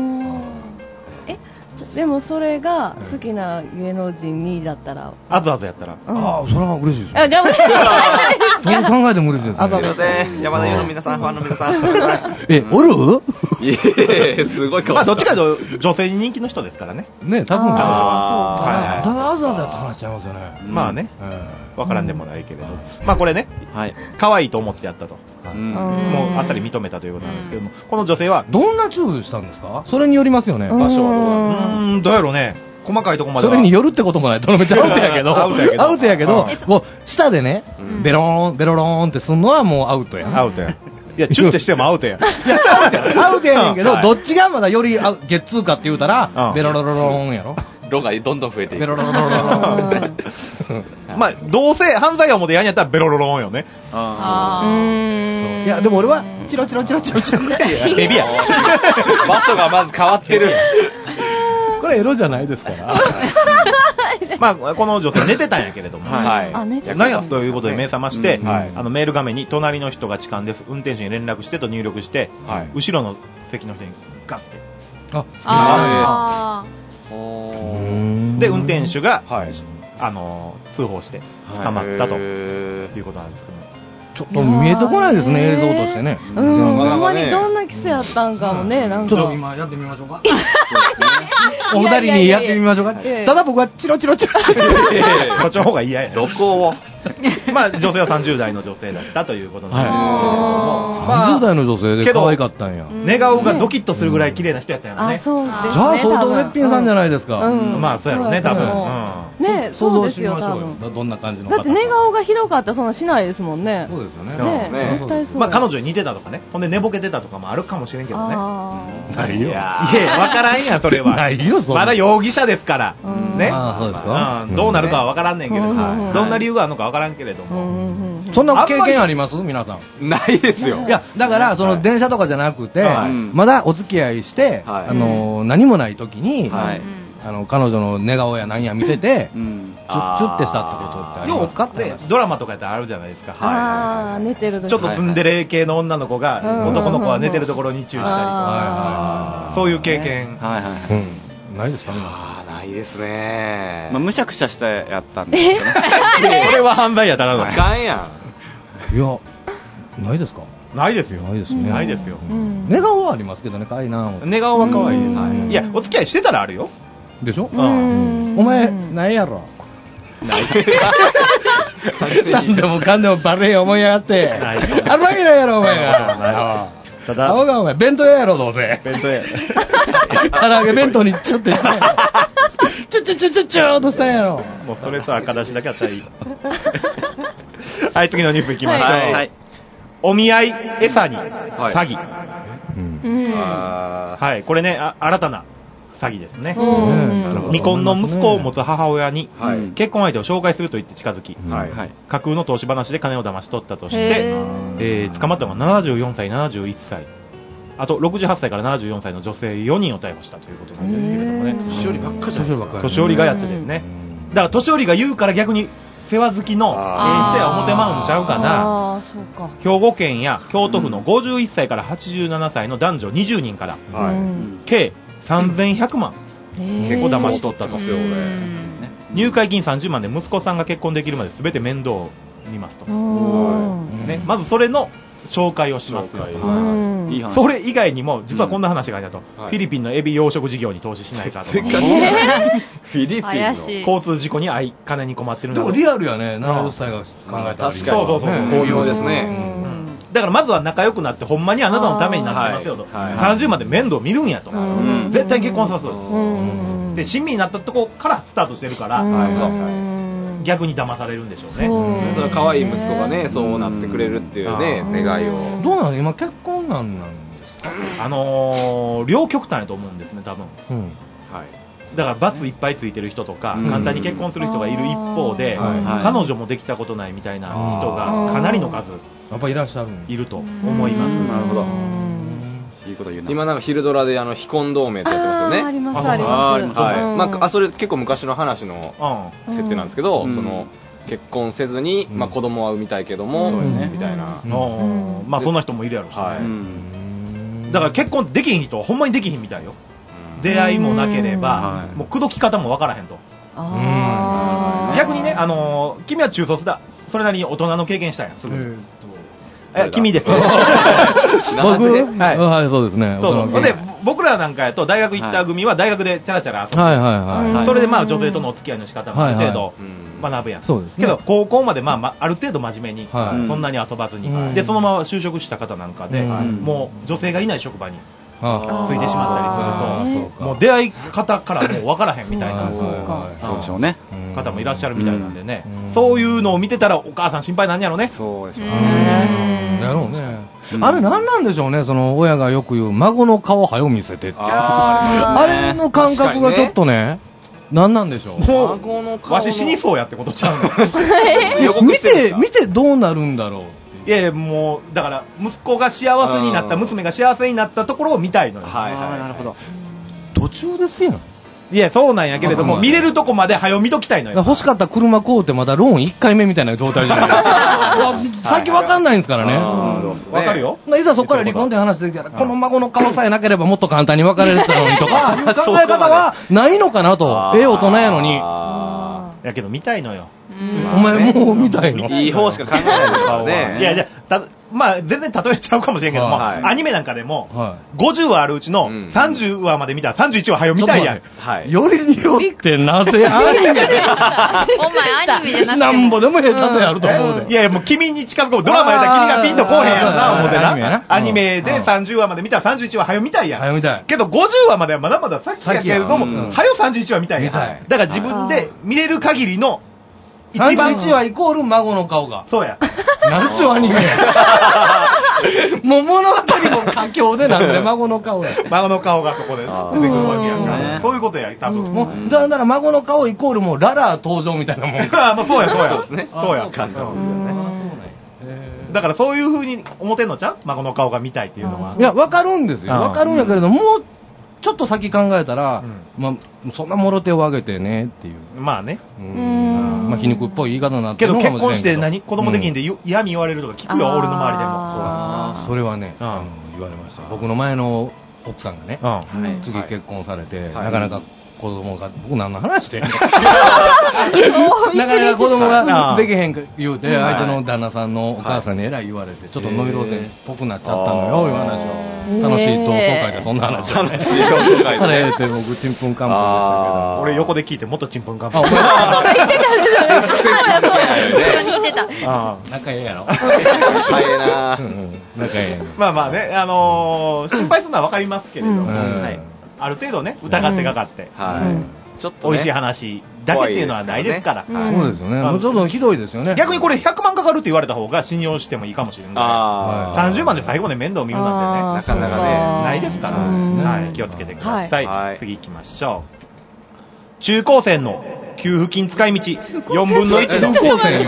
A: でもそれが好きな芸能人にだったら、
B: あずあずやったら、
D: ああ、それは嬉しいです。でもそう考えても嬉しいです。
E: あずあず山田優の皆さん、ファンの皆さん。
D: おる？
E: いえ、すごい顔。
B: まあどっちかというと女性に人気の人ですからね。
D: ね、多分彼女
B: は。
D: ただあずあずやったら話しちゃいますよね。
B: まあね、わからんでもないけれど、まあこれね、可愛いと思ってやったと。もうあっさり認めたということなんですけども、この女性は
D: どんなチューしたんですか？それによりますよね。
E: 場所は
B: どうやろうね。細かいとこまで
D: それによるってこともない。どのめちゃアウトやけど、アウトやけど、こう舌でね、ベローンベロローンってすんのはもうアウトや。
B: アウトや。いやチューってしてもアウトや。
D: アウトやねんけど、どっちがまだよりゲッツーかって言うたらベロロロローンやろ。
E: ロがどんどん増えていく。
D: ベロロロロローン。
B: まあどうせ犯罪王でやんやったらベロロローンよね。
D: いやでも俺はチロチロチロチロチロ。
B: ヘビや。
E: 場所がまず変わってる。
D: これエロじゃないですから。
B: まあこの女性寝てたんやけれども、何やということで目覚まして、メール画面に隣の人が痴漢です、運転手に連絡してと入力して、後ろの席の人にガッてで運転手が通報して捕まったということなんですけど、
D: ちょっと見えてこないですね、映像としてね。
A: ほんまにどんなキスやったんかもね、なんか。
D: ちょっと今やってみましょうか。お二人にやってみましょうか。ただ僕はチロチロチロチロ。
B: そっちの方が嫌や。
E: どこを
B: まあ女性は30代の女性だったということなんですけれども、
D: 30代の女性で可愛かったんや。
B: 寝顔がドキッとするぐらい綺麗な人やったんやね。
A: じゃあ
D: 相当べっぴんさんじゃないですか。
B: まあそうやろうね、多分。
A: ね、
D: 想像しましょうよ。どんな感じの方。
A: だって寝顔がひどかったらそんなしないですもんね。
D: そうですよね。
A: 絶対そう。
B: まあ彼女に似てたとかね、ほんで寝ぼけてたとかもあるかもしれんけどね。
D: ないよ。
B: いや、わからんやそれは。
D: ないよ。
B: まだ容疑者ですから。ね。
D: そうですか。
B: どうなるかはわからんねんけれども、どんな理由があるのかわからんけれども。
D: そんな経験あります皆さん。
E: ないですよ。
D: いやだからその電車とかじゃなくて、まだお付き合いして何もない時に彼女の寝顔や何や見ててチュッてしたってことってありますか？
B: ってドラマとかやったらあるじゃないですか。
A: 寝てる時
B: ちょっとツンデレ系の女の子が男の子は寝てるところにチューしたりとか、そういう経験
D: ないですかね。
E: ないですね。
F: まあむしゃくしゃしたやったんですけどね。
B: これは犯罪やったらない。
E: あかんや
D: ん。いやないですか。
B: ないですよ。
D: ないですね。
B: ないですよ。
D: 寝顔はありますけどね、可愛いな。
B: 寝顔は可愛い。いやお付き合いしてたらあるよ。
D: でしょ。お前ないやろ。ない。何でもかんでもバレエ思いやがって。あるわけないやろお前が。ただ青がお前弁当屋やろどうせ。
B: 弁当屋。
D: 唐揚げ弁当にちょっとしたんやろ。ちょーとしたんやろ。
B: もうそれと赤出しだけあったらいい。はい、次のニュースいきましょう。お見合い餌に詐欺。はい、これね、新たな詐欺ですね。未婚の息子を持つ母親に結婚相手を紹介すると言って近づき、架空の投資話で金を騙し取ったとして、捕まったのは74歳、71歳。あと68歳から74歳の女性4人を逮捕したということなんですけれどもね。
E: 年寄りばっかじゃないですか。
B: 年寄りがやっててね。だから年寄りが言うから逆に世話好きの世話表回るんちゃうかな。兵庫県や京都府の51歳から87歳の男女20人から、計3100万結構騙し取ったと。入会金30万で息子さんが結婚できるまで全て面倒を見ますと、ね、まずそれの紹介をしますよ。それ以外にも実はこんな話があると、フィリピンのエビ養殖事業に投資しないかとか、フィリピンの交通事故に遭い金に困ってるんだ。
D: でもリアルやね、70歳が考えたら。
E: 確かにそう好評ですね。
B: だからまずは仲良くなってほんまにあなたのためになってますよと、30まで面倒見るんやと、絶対結婚さすで親身になったとこからスタートしてるから、逆に騙されるんでしょうね。
E: それは可愛い息子がね、そうなってくれるっていうね、願いを。
D: どうなの今結婚なんですか？
B: 両極端やと思うんですね、多分。だから罰いっぱいついてる人とか、簡単に結婚する人がいる一方で、彼女もできたことないみたいな人がかなりの数
D: やっぱいらっしゃる
B: いると思います。
E: なるほど。いいこと言うな。今なんか昼ドラで非婚同盟ってやってますよね。
A: ありますあります。
E: はい。それ結構昔の話の設定なんですけど、その結婚せずに子供は産みたいけどもみたいな。
B: まあそんな人もいるやろしね。だから結婚できひん人はほんまにできひんみたいよ。出会いもなければもう口説き方もわからへんと。逆にね、君は中卒だ。それなりに大人の経験したんや。すぐ。君です。
D: 僕はい、そうですね。
B: で、僕らなんかやと大学行った組は大学でチャラチャラ遊ぶ。それでまあ女性とのお付き合いの仕方もある程度学ぶやん。けど高校までまあある程度真面目にそんなに遊ばずに、でそのまま就職した方なんかでもう女性がいない職場についてしまったりすると、もう出会い方からもう分からへんみたいな
F: そうでしょうね
B: 方もいらっしゃるみたいなんでね、そういうのを見てたらお母さん心配なんやろね。
E: そうでしょうね。
D: やろうね。あれ何なんでしょうね、その親がよく言う孫の顔はよ見せてって、あれの感覚がちょっとね、何なんでしょう。
B: 孫の顔わし死にそうやってことちゃうの。
D: 見てどうなるんだろう。
B: いやいや、もうだから息子が幸せになった、娘が幸せになったところを見たいのよ。
E: なるほど。
D: 途中ですやん。
B: いや、そうなんやけれども、見れるとこまで早見ときたいのよ。
D: 欲しかった車買うてまだローン1回目みたいな状態じゃない先分かんないんですからね。
B: 分かるよ。
D: いざそこから離婚って話できたら、この孫の顔さえなければもっと簡単に別れてたのにとか、いう考え方はないのかなと。大人やのに。
B: やけど見たいのよ。
D: お前もう見たいの？
E: いい方しか考えないですからね。
B: いや、まあ全然例えちゃうかもしれんけども、アニメなんかでも50話あるうちの30話まで見たら31話早見たいやん。
D: よりによってなぜアニメ
C: お前アニメじゃなくて
D: なんぼでも下手さやると思うで。
B: いやいや、もう君に近づこう。ドラマやったら君がピンとこうへんやろな思うてな。アニメで30話まで見たら31話早見たいやん。
D: 早見たい。
B: けど50話まではまだまだ先やけれども、早31話見たいやん。だから自分で見れる限りの
D: 31話イコール孫の顔が。
B: そうや。
D: なんちゅうアニメや。もう物語も佳境でなんで孫の顔や。
B: 孫の顔がそこで出てくるわけやから。そういうことや、多分。
D: もう、だから孫の顔イコールもうララ登場みたいなもん。
B: まあそうや、そうや。そうですね。そうや。だからそういう風に思ってんのちゃう？孫の顔が見たいっていうのは。
D: いや、わかるんですよ。わかるんやけれども、もう、ちょっと先考えたら、まあ、そんなもろ手を挙げてねっていう。
B: まあね。
D: まあ、皮肉っぽい言い方になって
B: るのかもしれんけど。けど結婚して子供できんで嫌味言われるとか聞くよ、俺の周りでも。
D: それはね、言われました。僕の前の奥さんがね、次結婚されて、なかなか子供が、僕何の話してんのなかなか子供ができへん言うて、相手の旦那さんのお母さんにえらい言われて、ちょっとノイローゼっぽくなっちゃったのよ、いう話を。楽しい同窓会でそんな話を。楽しい同窓会で。されて、僕、ちんぷんかんぷんでしたけど。
B: 俺横で聞いて、もっとちんぷんかんぷん。
C: 言ってた。
D: 仲ええやろ。
E: 仲ええな。
D: 仲ええ。
B: まあまあね、心配するのはわかりますけれども、ある程度ね、疑ってかかって。ちょっと美味しい話だけっていうのはないですから。
D: そうですよね。もうちょっとひどいですよね。
B: 逆にこれ100万かかるって言われた方が信用してもいいかもしれない。30万で最後で面倒見るなんてね、なかなかね、ないですから。はい、気をつけてください。次行きましょう。中高生の給付金使い道4分の1の
D: 中高生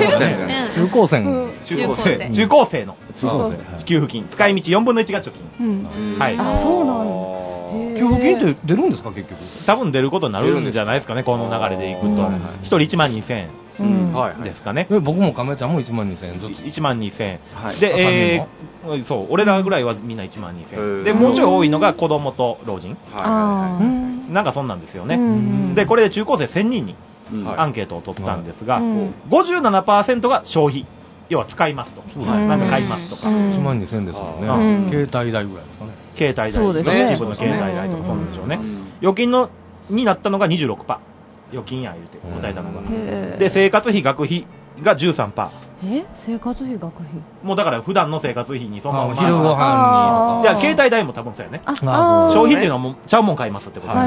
B: の給付金使い道4分の1が貯金。はい。
A: そうなんだ。
D: 給付金って出るんですか結局？
B: 多分出ることになるんじゃないですかね、この流れでいくと。1人1万2000円ですかね。
D: 僕も亀ちゃんも1万2000円ずつ。
B: 1万2000円。で、そう、俺らぐらいはみんな1万2000円。で、もうちょい多いのが子供と老人。なんかそんなんですよね。で、これで中高生1000人にアンケートを取ったんですが、57% が消費。要は使いますと。なんか買いますとか。
D: 1万2000円ですもんね。携帯代ぐらいですかね。
B: 携帯代ですね。自分の携帯代とかそうなんでしょうね。預金になったのが 26%。預金や言うて答えたのが。で、生活費、学費が 13%。
A: 生活費、学費
B: もうだから普段の生活費にそのまま
D: 昼ご飯
B: に。いや、携帯代も多分そうやね。消費っていうのはもうちゃうもん買いますってこと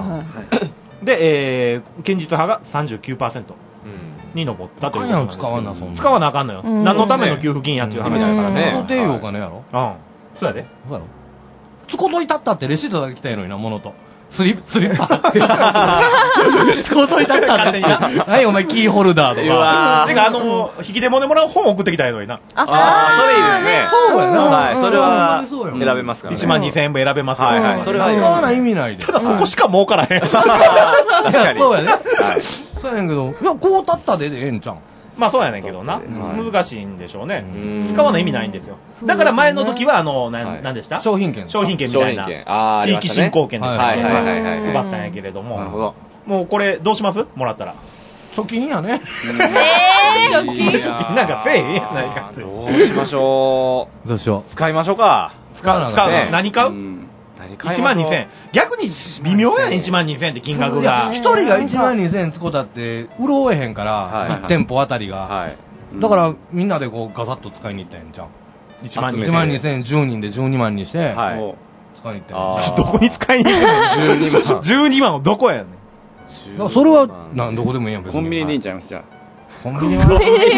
B: で、堅実派が 39%。に上ったということなんですけど。使わなあかんのよ。何のための給付金やっていう話だからね。
D: 使うていうお金やろ。
B: そうやで。
D: そうやろ。つこといたったってレシートだけ来たやのにな、ものと。スリッパ。つこといたったって。はい、お前キーホルダーとか。
B: てか、引き出物でもらう本送ってきたやのにな。
E: それいいですね。
D: そうやな。
E: はい、それは選べますからね。
B: 1万2000円分選べますから。
E: はい、それは
D: 使わない意味ないで。
B: ただそこしか儲からへん。
E: 確かに。
D: そうやね。そうやねんけど、いや、こうたったでええんちゃん。
B: まあそうやねんけどな。難しいんでしょうね。使わない意味ないんですよ。だから前の時は、何でした
D: 商品券。
B: 商品券みたいな。地域振興券でしたね。配ったんやけれども。なるほど。もうこれ、どうしますもらったら。
D: 貯金やね。
A: 貯
B: 金なんかせえへんやないか。
E: どうしましょう。
D: どうしよう。
E: 使いましょうか。
B: 使う。何買う1万2000円。逆に微妙やねん、1万2000円って金額が。
D: 一人が1万2000円つこたって、潤えへんから、1店舗あたりが。だから、みんなでこう、ガサッと使いに行ったんやんじゃん。1万2000円10人で12万にして、使いに行ったんやん。
B: どこに使いに行ったの ?12 万をどこやねん。
D: それは、どこでもいいやん、
F: 別に。コンビニでいいんちゃいますじゃあ。
D: コンビニは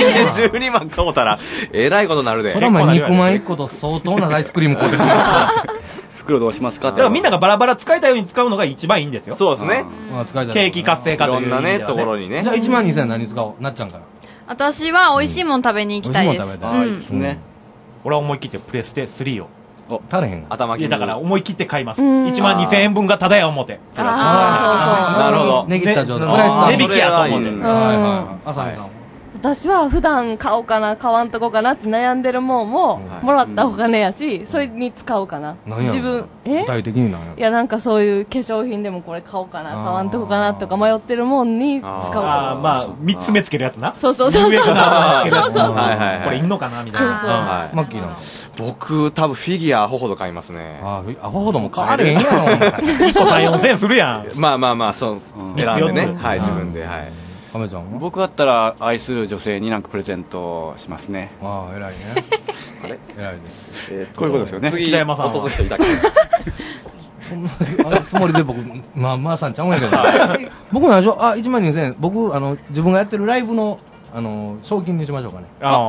E: 12万買おうたら、えらいことになるで。
D: それは肉まん1個と相当なアイスクリーム買うてしまう。
F: 袋どうしますかって。
B: だからみんながバラバラ使いたいように使うのが一番いいんですよ。
E: そうですね。
B: 景気活性化という。
E: いろんなね、ところにね。
D: じゃあ1万2000円何使おうなっちゃんから。
C: 私は美味しいもん食べに行きたいです。
D: 美味しいもん食べたいですね。
B: 俺は思い切ってプレステ3を。
D: 足れへん。
E: 頭金。
B: だから思い切って買います。1万2000円分がただや思て。
E: なるほど。
D: 値切った状態。
B: 値引きやと思って。
D: はいはい。朝日さん。
A: 私は普段買おうかな、買わんとこかなって悩んでるもんも、もらったお金やし、それに使うかな。
D: 自分、具体的に何や
A: いや、なんかそういう化粧品でもこれ買おうかな、買わんとこかなとか迷ってるもんに使うかな。
B: まあ、3つ目つけるやつな。
A: そうそうそう。
B: 上からつけるやつ。
E: こ
B: れいんのかなみたいな。
D: マッキーなん
E: 僕、多分フィギュアアホほど買いますね。
D: アホほども買われへんやろ。
B: 1個3、4000円するやん。
E: まあ、そう、選んでね。はい、自分で、はい。
D: 亀ちゃんは
F: 僕だったら愛する女性になんかプレゼントしますね。
D: ああ、偉いね。
E: あれ
D: 偉いです。
F: こういうことですよね。
E: 次、北山さんは。人いたっけ
D: そんなつもりで僕、まあさんちゃうんやけど。僕の話を、1万2000円。僕、自分がやってるライブの、賞金にしましょうかね。
E: それは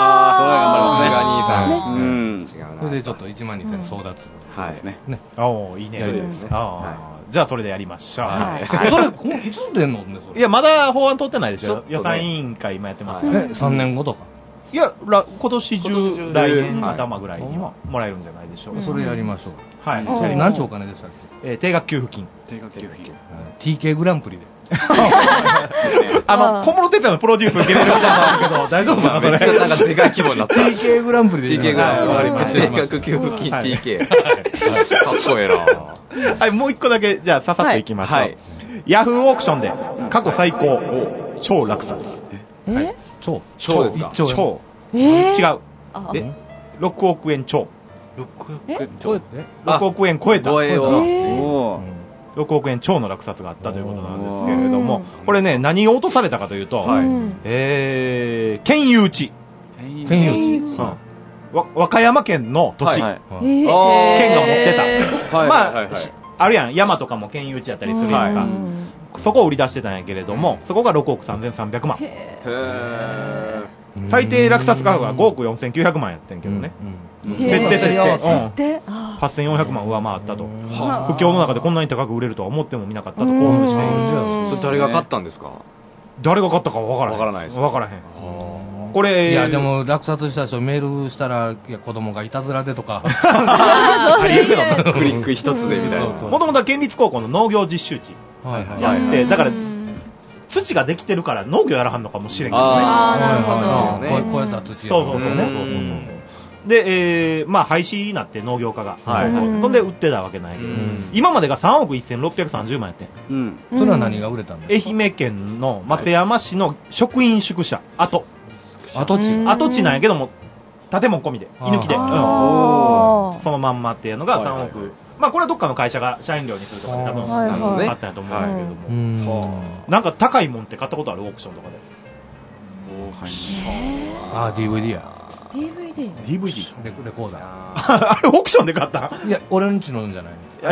E: 頑張りますね。
D: 違うな。それでちょっと1万2000円争奪。
E: はいね。
B: いいね。じゃあそれでやりましょう。
D: それ、いつ出んのね、それ。
B: いや、まだ法案通ってないでしょ。予算委員会今やってます。
D: 3年後とか。
B: いや、今年中、来年頭ぐらいにはもらえるんじゃないでしょうか。
D: それやりましょう。
B: はい。
D: 何兆お金でしたっ
B: け定額給付金。
F: 定額給付金。
D: TK グランプリで。
B: 小室哲也のプロデュース受けれることなんだけど、大丈夫かなそれ。
E: めっちゃなんかでかい規模になった。
D: TK グランプリで。
E: TK グランプリ。わかりました。定額給付金 TK。かっこええな。
B: はい、もう一個だけ、じゃあ、ささっといきましょう。ヤフーオークションで、過去最高、超落札。
D: 超
E: ですか
B: 超。違う。6億円超。6億円超えた。6億円超の落札があったということなんですけれども、これね、何を落とされたかというと、県有地。
D: 県有地。
B: 和歌山県の土地。県が持ってた。まあ、あるやん、山とかも県有地やったりするやんか。そこを売り出してたんやけれども、そこが6億3300万。最低落札価格が5億4900万やってんけどね。設定。8400万上回ったと。不況の中でこんなに高く売れるとは思ってもみなかったと興奮している。
E: それ誰が買ったんですか？
B: 誰が買ったかわからへん。
E: わからないです。
B: わからへん。これ、
D: いや、でも、落札した人メールしたら、いや、子供がいたずらでとか。
E: ありえるのクリック一つでみたいな。
B: もともとは県立高校の農業実習地。やって、だから、 土ができてるから農業やらはんのかもしれんけどね。
C: なるほど。
D: こうやった土
B: そうそう。で、まあ廃止になって農業家が。そんで売ってたわけないけど、今までが3億1630万やって。
D: それは何が売れたんですか？
B: 愛媛県の松山市の職員宿舎、跡地なんやけども、建物込みで、居抜きで。そのまんまっていうのが3億。まあこれはどっかの会社が社員寮にするとかで多分あったんやと思うんだけども。なんか高いもんって買ったことある？オークションとかで。
D: DVD や。
A: DVD
B: レ
D: コーダー。
B: あれオークションで買ったん？
D: いや、俺んちのんじゃない。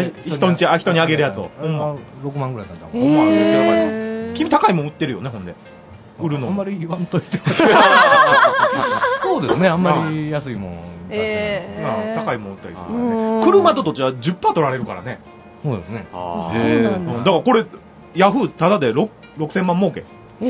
B: 人にあげるやつを。
D: ほんま。6万ぐらいだったも
B: ん。君高いもん売ってるよね、ほんで。売るの。
D: あんまり言わんといて。そうですね、あんまり安いもん。
B: 高いもん売ったりするからね。車とどっちは 10% 取られるからね。
D: そうですね。
B: だからこれ、ヤフーただで6000万儲け。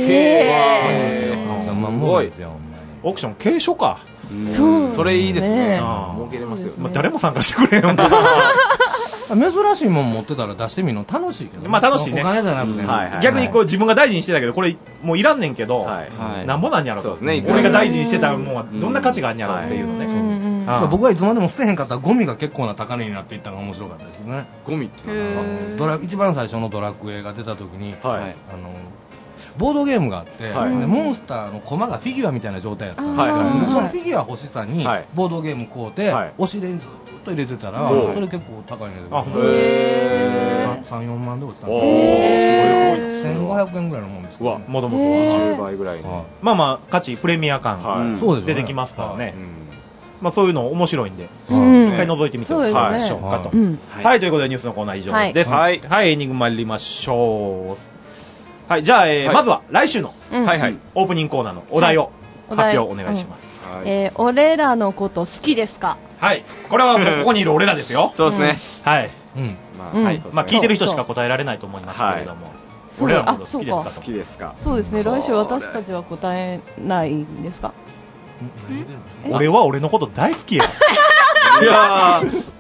D: 3万儲けですよ。
B: オークション継承か。
E: それいいですね。儲けれますよ。
B: 誰も参加してくれんよ。
D: 珍しいもん持ってたら出してみるの楽しいけど。
B: まあ楽しいね。
D: お金じゃなくて。
B: 逆にこう自分が大事にしてたけど、これもういらんねんけど、なんぼなんやろと。俺が大事にしてたもんはどんな価値があるんやろっていうのね。
D: 僕はいつまでも捨てへんかったらゴミが結構な高値になっていったのが面白かったですよね。
E: ゴミっていうのは
D: 一番最初のドラクエが出た時に、ボードゲームがあって、モンスターのコマがフィギュアみたいな状態だったんですよ。そのフィギュア欲しさにボードゲーム買うて、押し入れにずっと入れてたら、それ結構高いね。3、4万で落ちたんですよ。1500円ぐらいのもんですけど。
B: もともと
E: 10倍ぐらいの。
B: まあまあ価値プレミア感出てきますからね。まあそういうの面白いんで、一回覗いてみてみましょうかと。はい、ということでニュースのコーナー以上です。はい、エンディング参りましょう。はい、じゃあ、まずは来週のオープニングコーナーのお題を発表お願いします。
A: 俺らのこと好きですか？
B: はい、これはもうここにいる俺らですよ。
E: そうですね。
B: はい。まあ聞いてる人しか答えられないと思いますけれども、俺らのこと好きですか？
E: 好きですか？
A: そうですね。来週私たちは答えないんですか？
B: 俺は俺のこと大好きや。
E: いや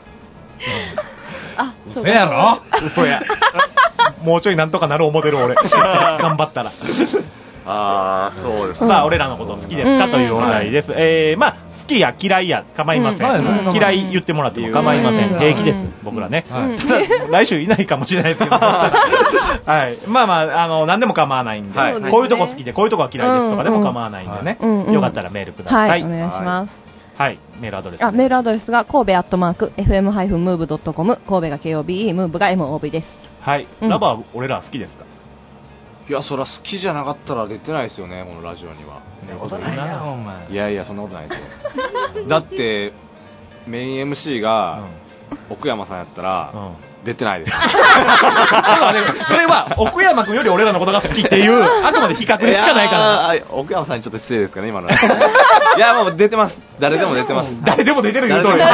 D: 嘘やろ？
B: 嘘や。もうちょいなんとかなる思てる俺。頑張ったら。
E: そうです。
B: さあ、俺らのこと好きですかというお題です。まあ、好きや嫌いや構いません。嫌い言ってもらっても構いません。平気です、僕らね。来週いないかもしれないですけど。はい。まあまあ、何でも構わないんで、こういうとこ好きで、こういうとこは嫌いですとかでも構わないんでね。よかったらメールください。
A: お願いします。
B: はい、メールアドレス。
A: メールアドレスが神戸@fm-move.com、神戸が KOBE、ムーブが MOV です。
B: はい。ラバー、俺ら好きですか？
E: いや、そら好きじゃなかったら出てないですよね、このラジオには。いやいや、そんなことないですよ。だって、メイン MC が奥山さんやったら、出てないです。それ
B: は、奥山君より俺らのことが好きっていう、あくまで比較でしかないから。
E: 奥山さんにちょっと失礼ですかね、今の。いや、もう出てます。誰でも出てます。
B: 誰でも出てる言うとる。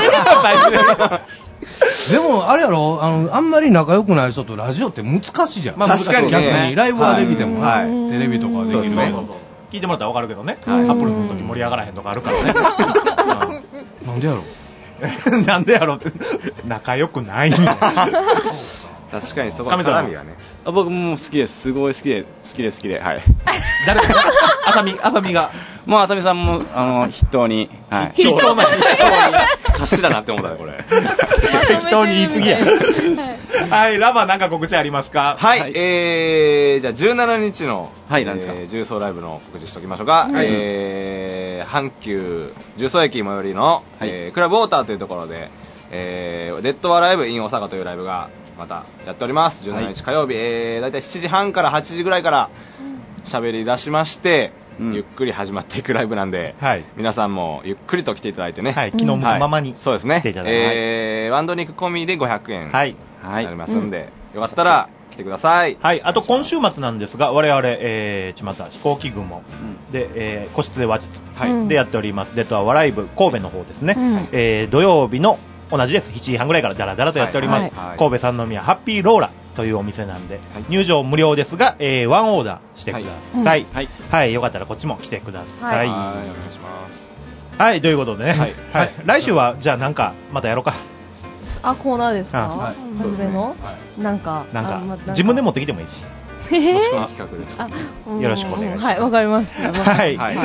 D: でも、あれやろ、あんまり仲良くない人とラジオって難しいじゃん。
E: まあ確かに
D: 逆に、ライブはできても、テレビとかできる。
B: 聞いてもらったらわかるけどね。アップルの時盛り上がらへんとかあるからね。
D: なんでやろ
B: なんでやろって、仲良くない。
E: 確かにそこは絡みがね。僕も好きです。すごい好きで、はい。
B: 誰か、あさみが。
E: もうあさみさんも、筆頭に、はい。
B: 筆頭に。
E: 頭なって思ったね、これ。
B: 適当に言い過ぎや。はい、ラバーなんか告知ありますか？
E: はい、じゃあ17日の、重曹ライブの告知しておきましょうか。阪急重曹駅最寄りの、クラブウォーターというところで、デッドアライブ in 大阪というライブがまたやっております。17日火曜日、だいたい7時半から8時ぐらいから喋り出しまして、ゆっくり始まっていくライブなんで、皆さんもゆっくりと来ていただいてね、
B: 昨日のままに
E: そうですね、ワンドリンク込みで500円になりますんで、よかったら来てください。
B: はい、あと今週末なんですが、我々、また飛行機雲で、個室で話術でやっております、デッドアワライブ神戸の方ですね、土曜日の同じです。7時半ぐらいからダラダラとやっております。神戸三宮ハッピーローラというお店なんで、入場無料ですが、ワンオーダーしてください。はい、よかったらこっちも来てください。
E: お願いします。
B: はい、ということでね、来週はじゃあなんかまたやろうか。
A: コーナーですか？それのなんか
B: 自分で持ってきてもいいし。
E: 企画で。
B: よろしくお願いします。
A: はい、わかりました。
B: はい。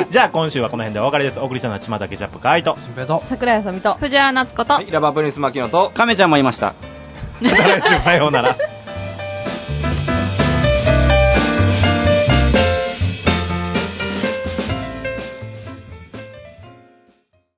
B: じゃあ今週はこの辺でお別れです。お送りしたのは島田ケチャップカイト、
D: 新平と、
A: 桜井あさみと、
C: 藤原夏子と、
E: ラバープリンス牧野と、
F: 亀ちゃんもいました。
B: さようなら。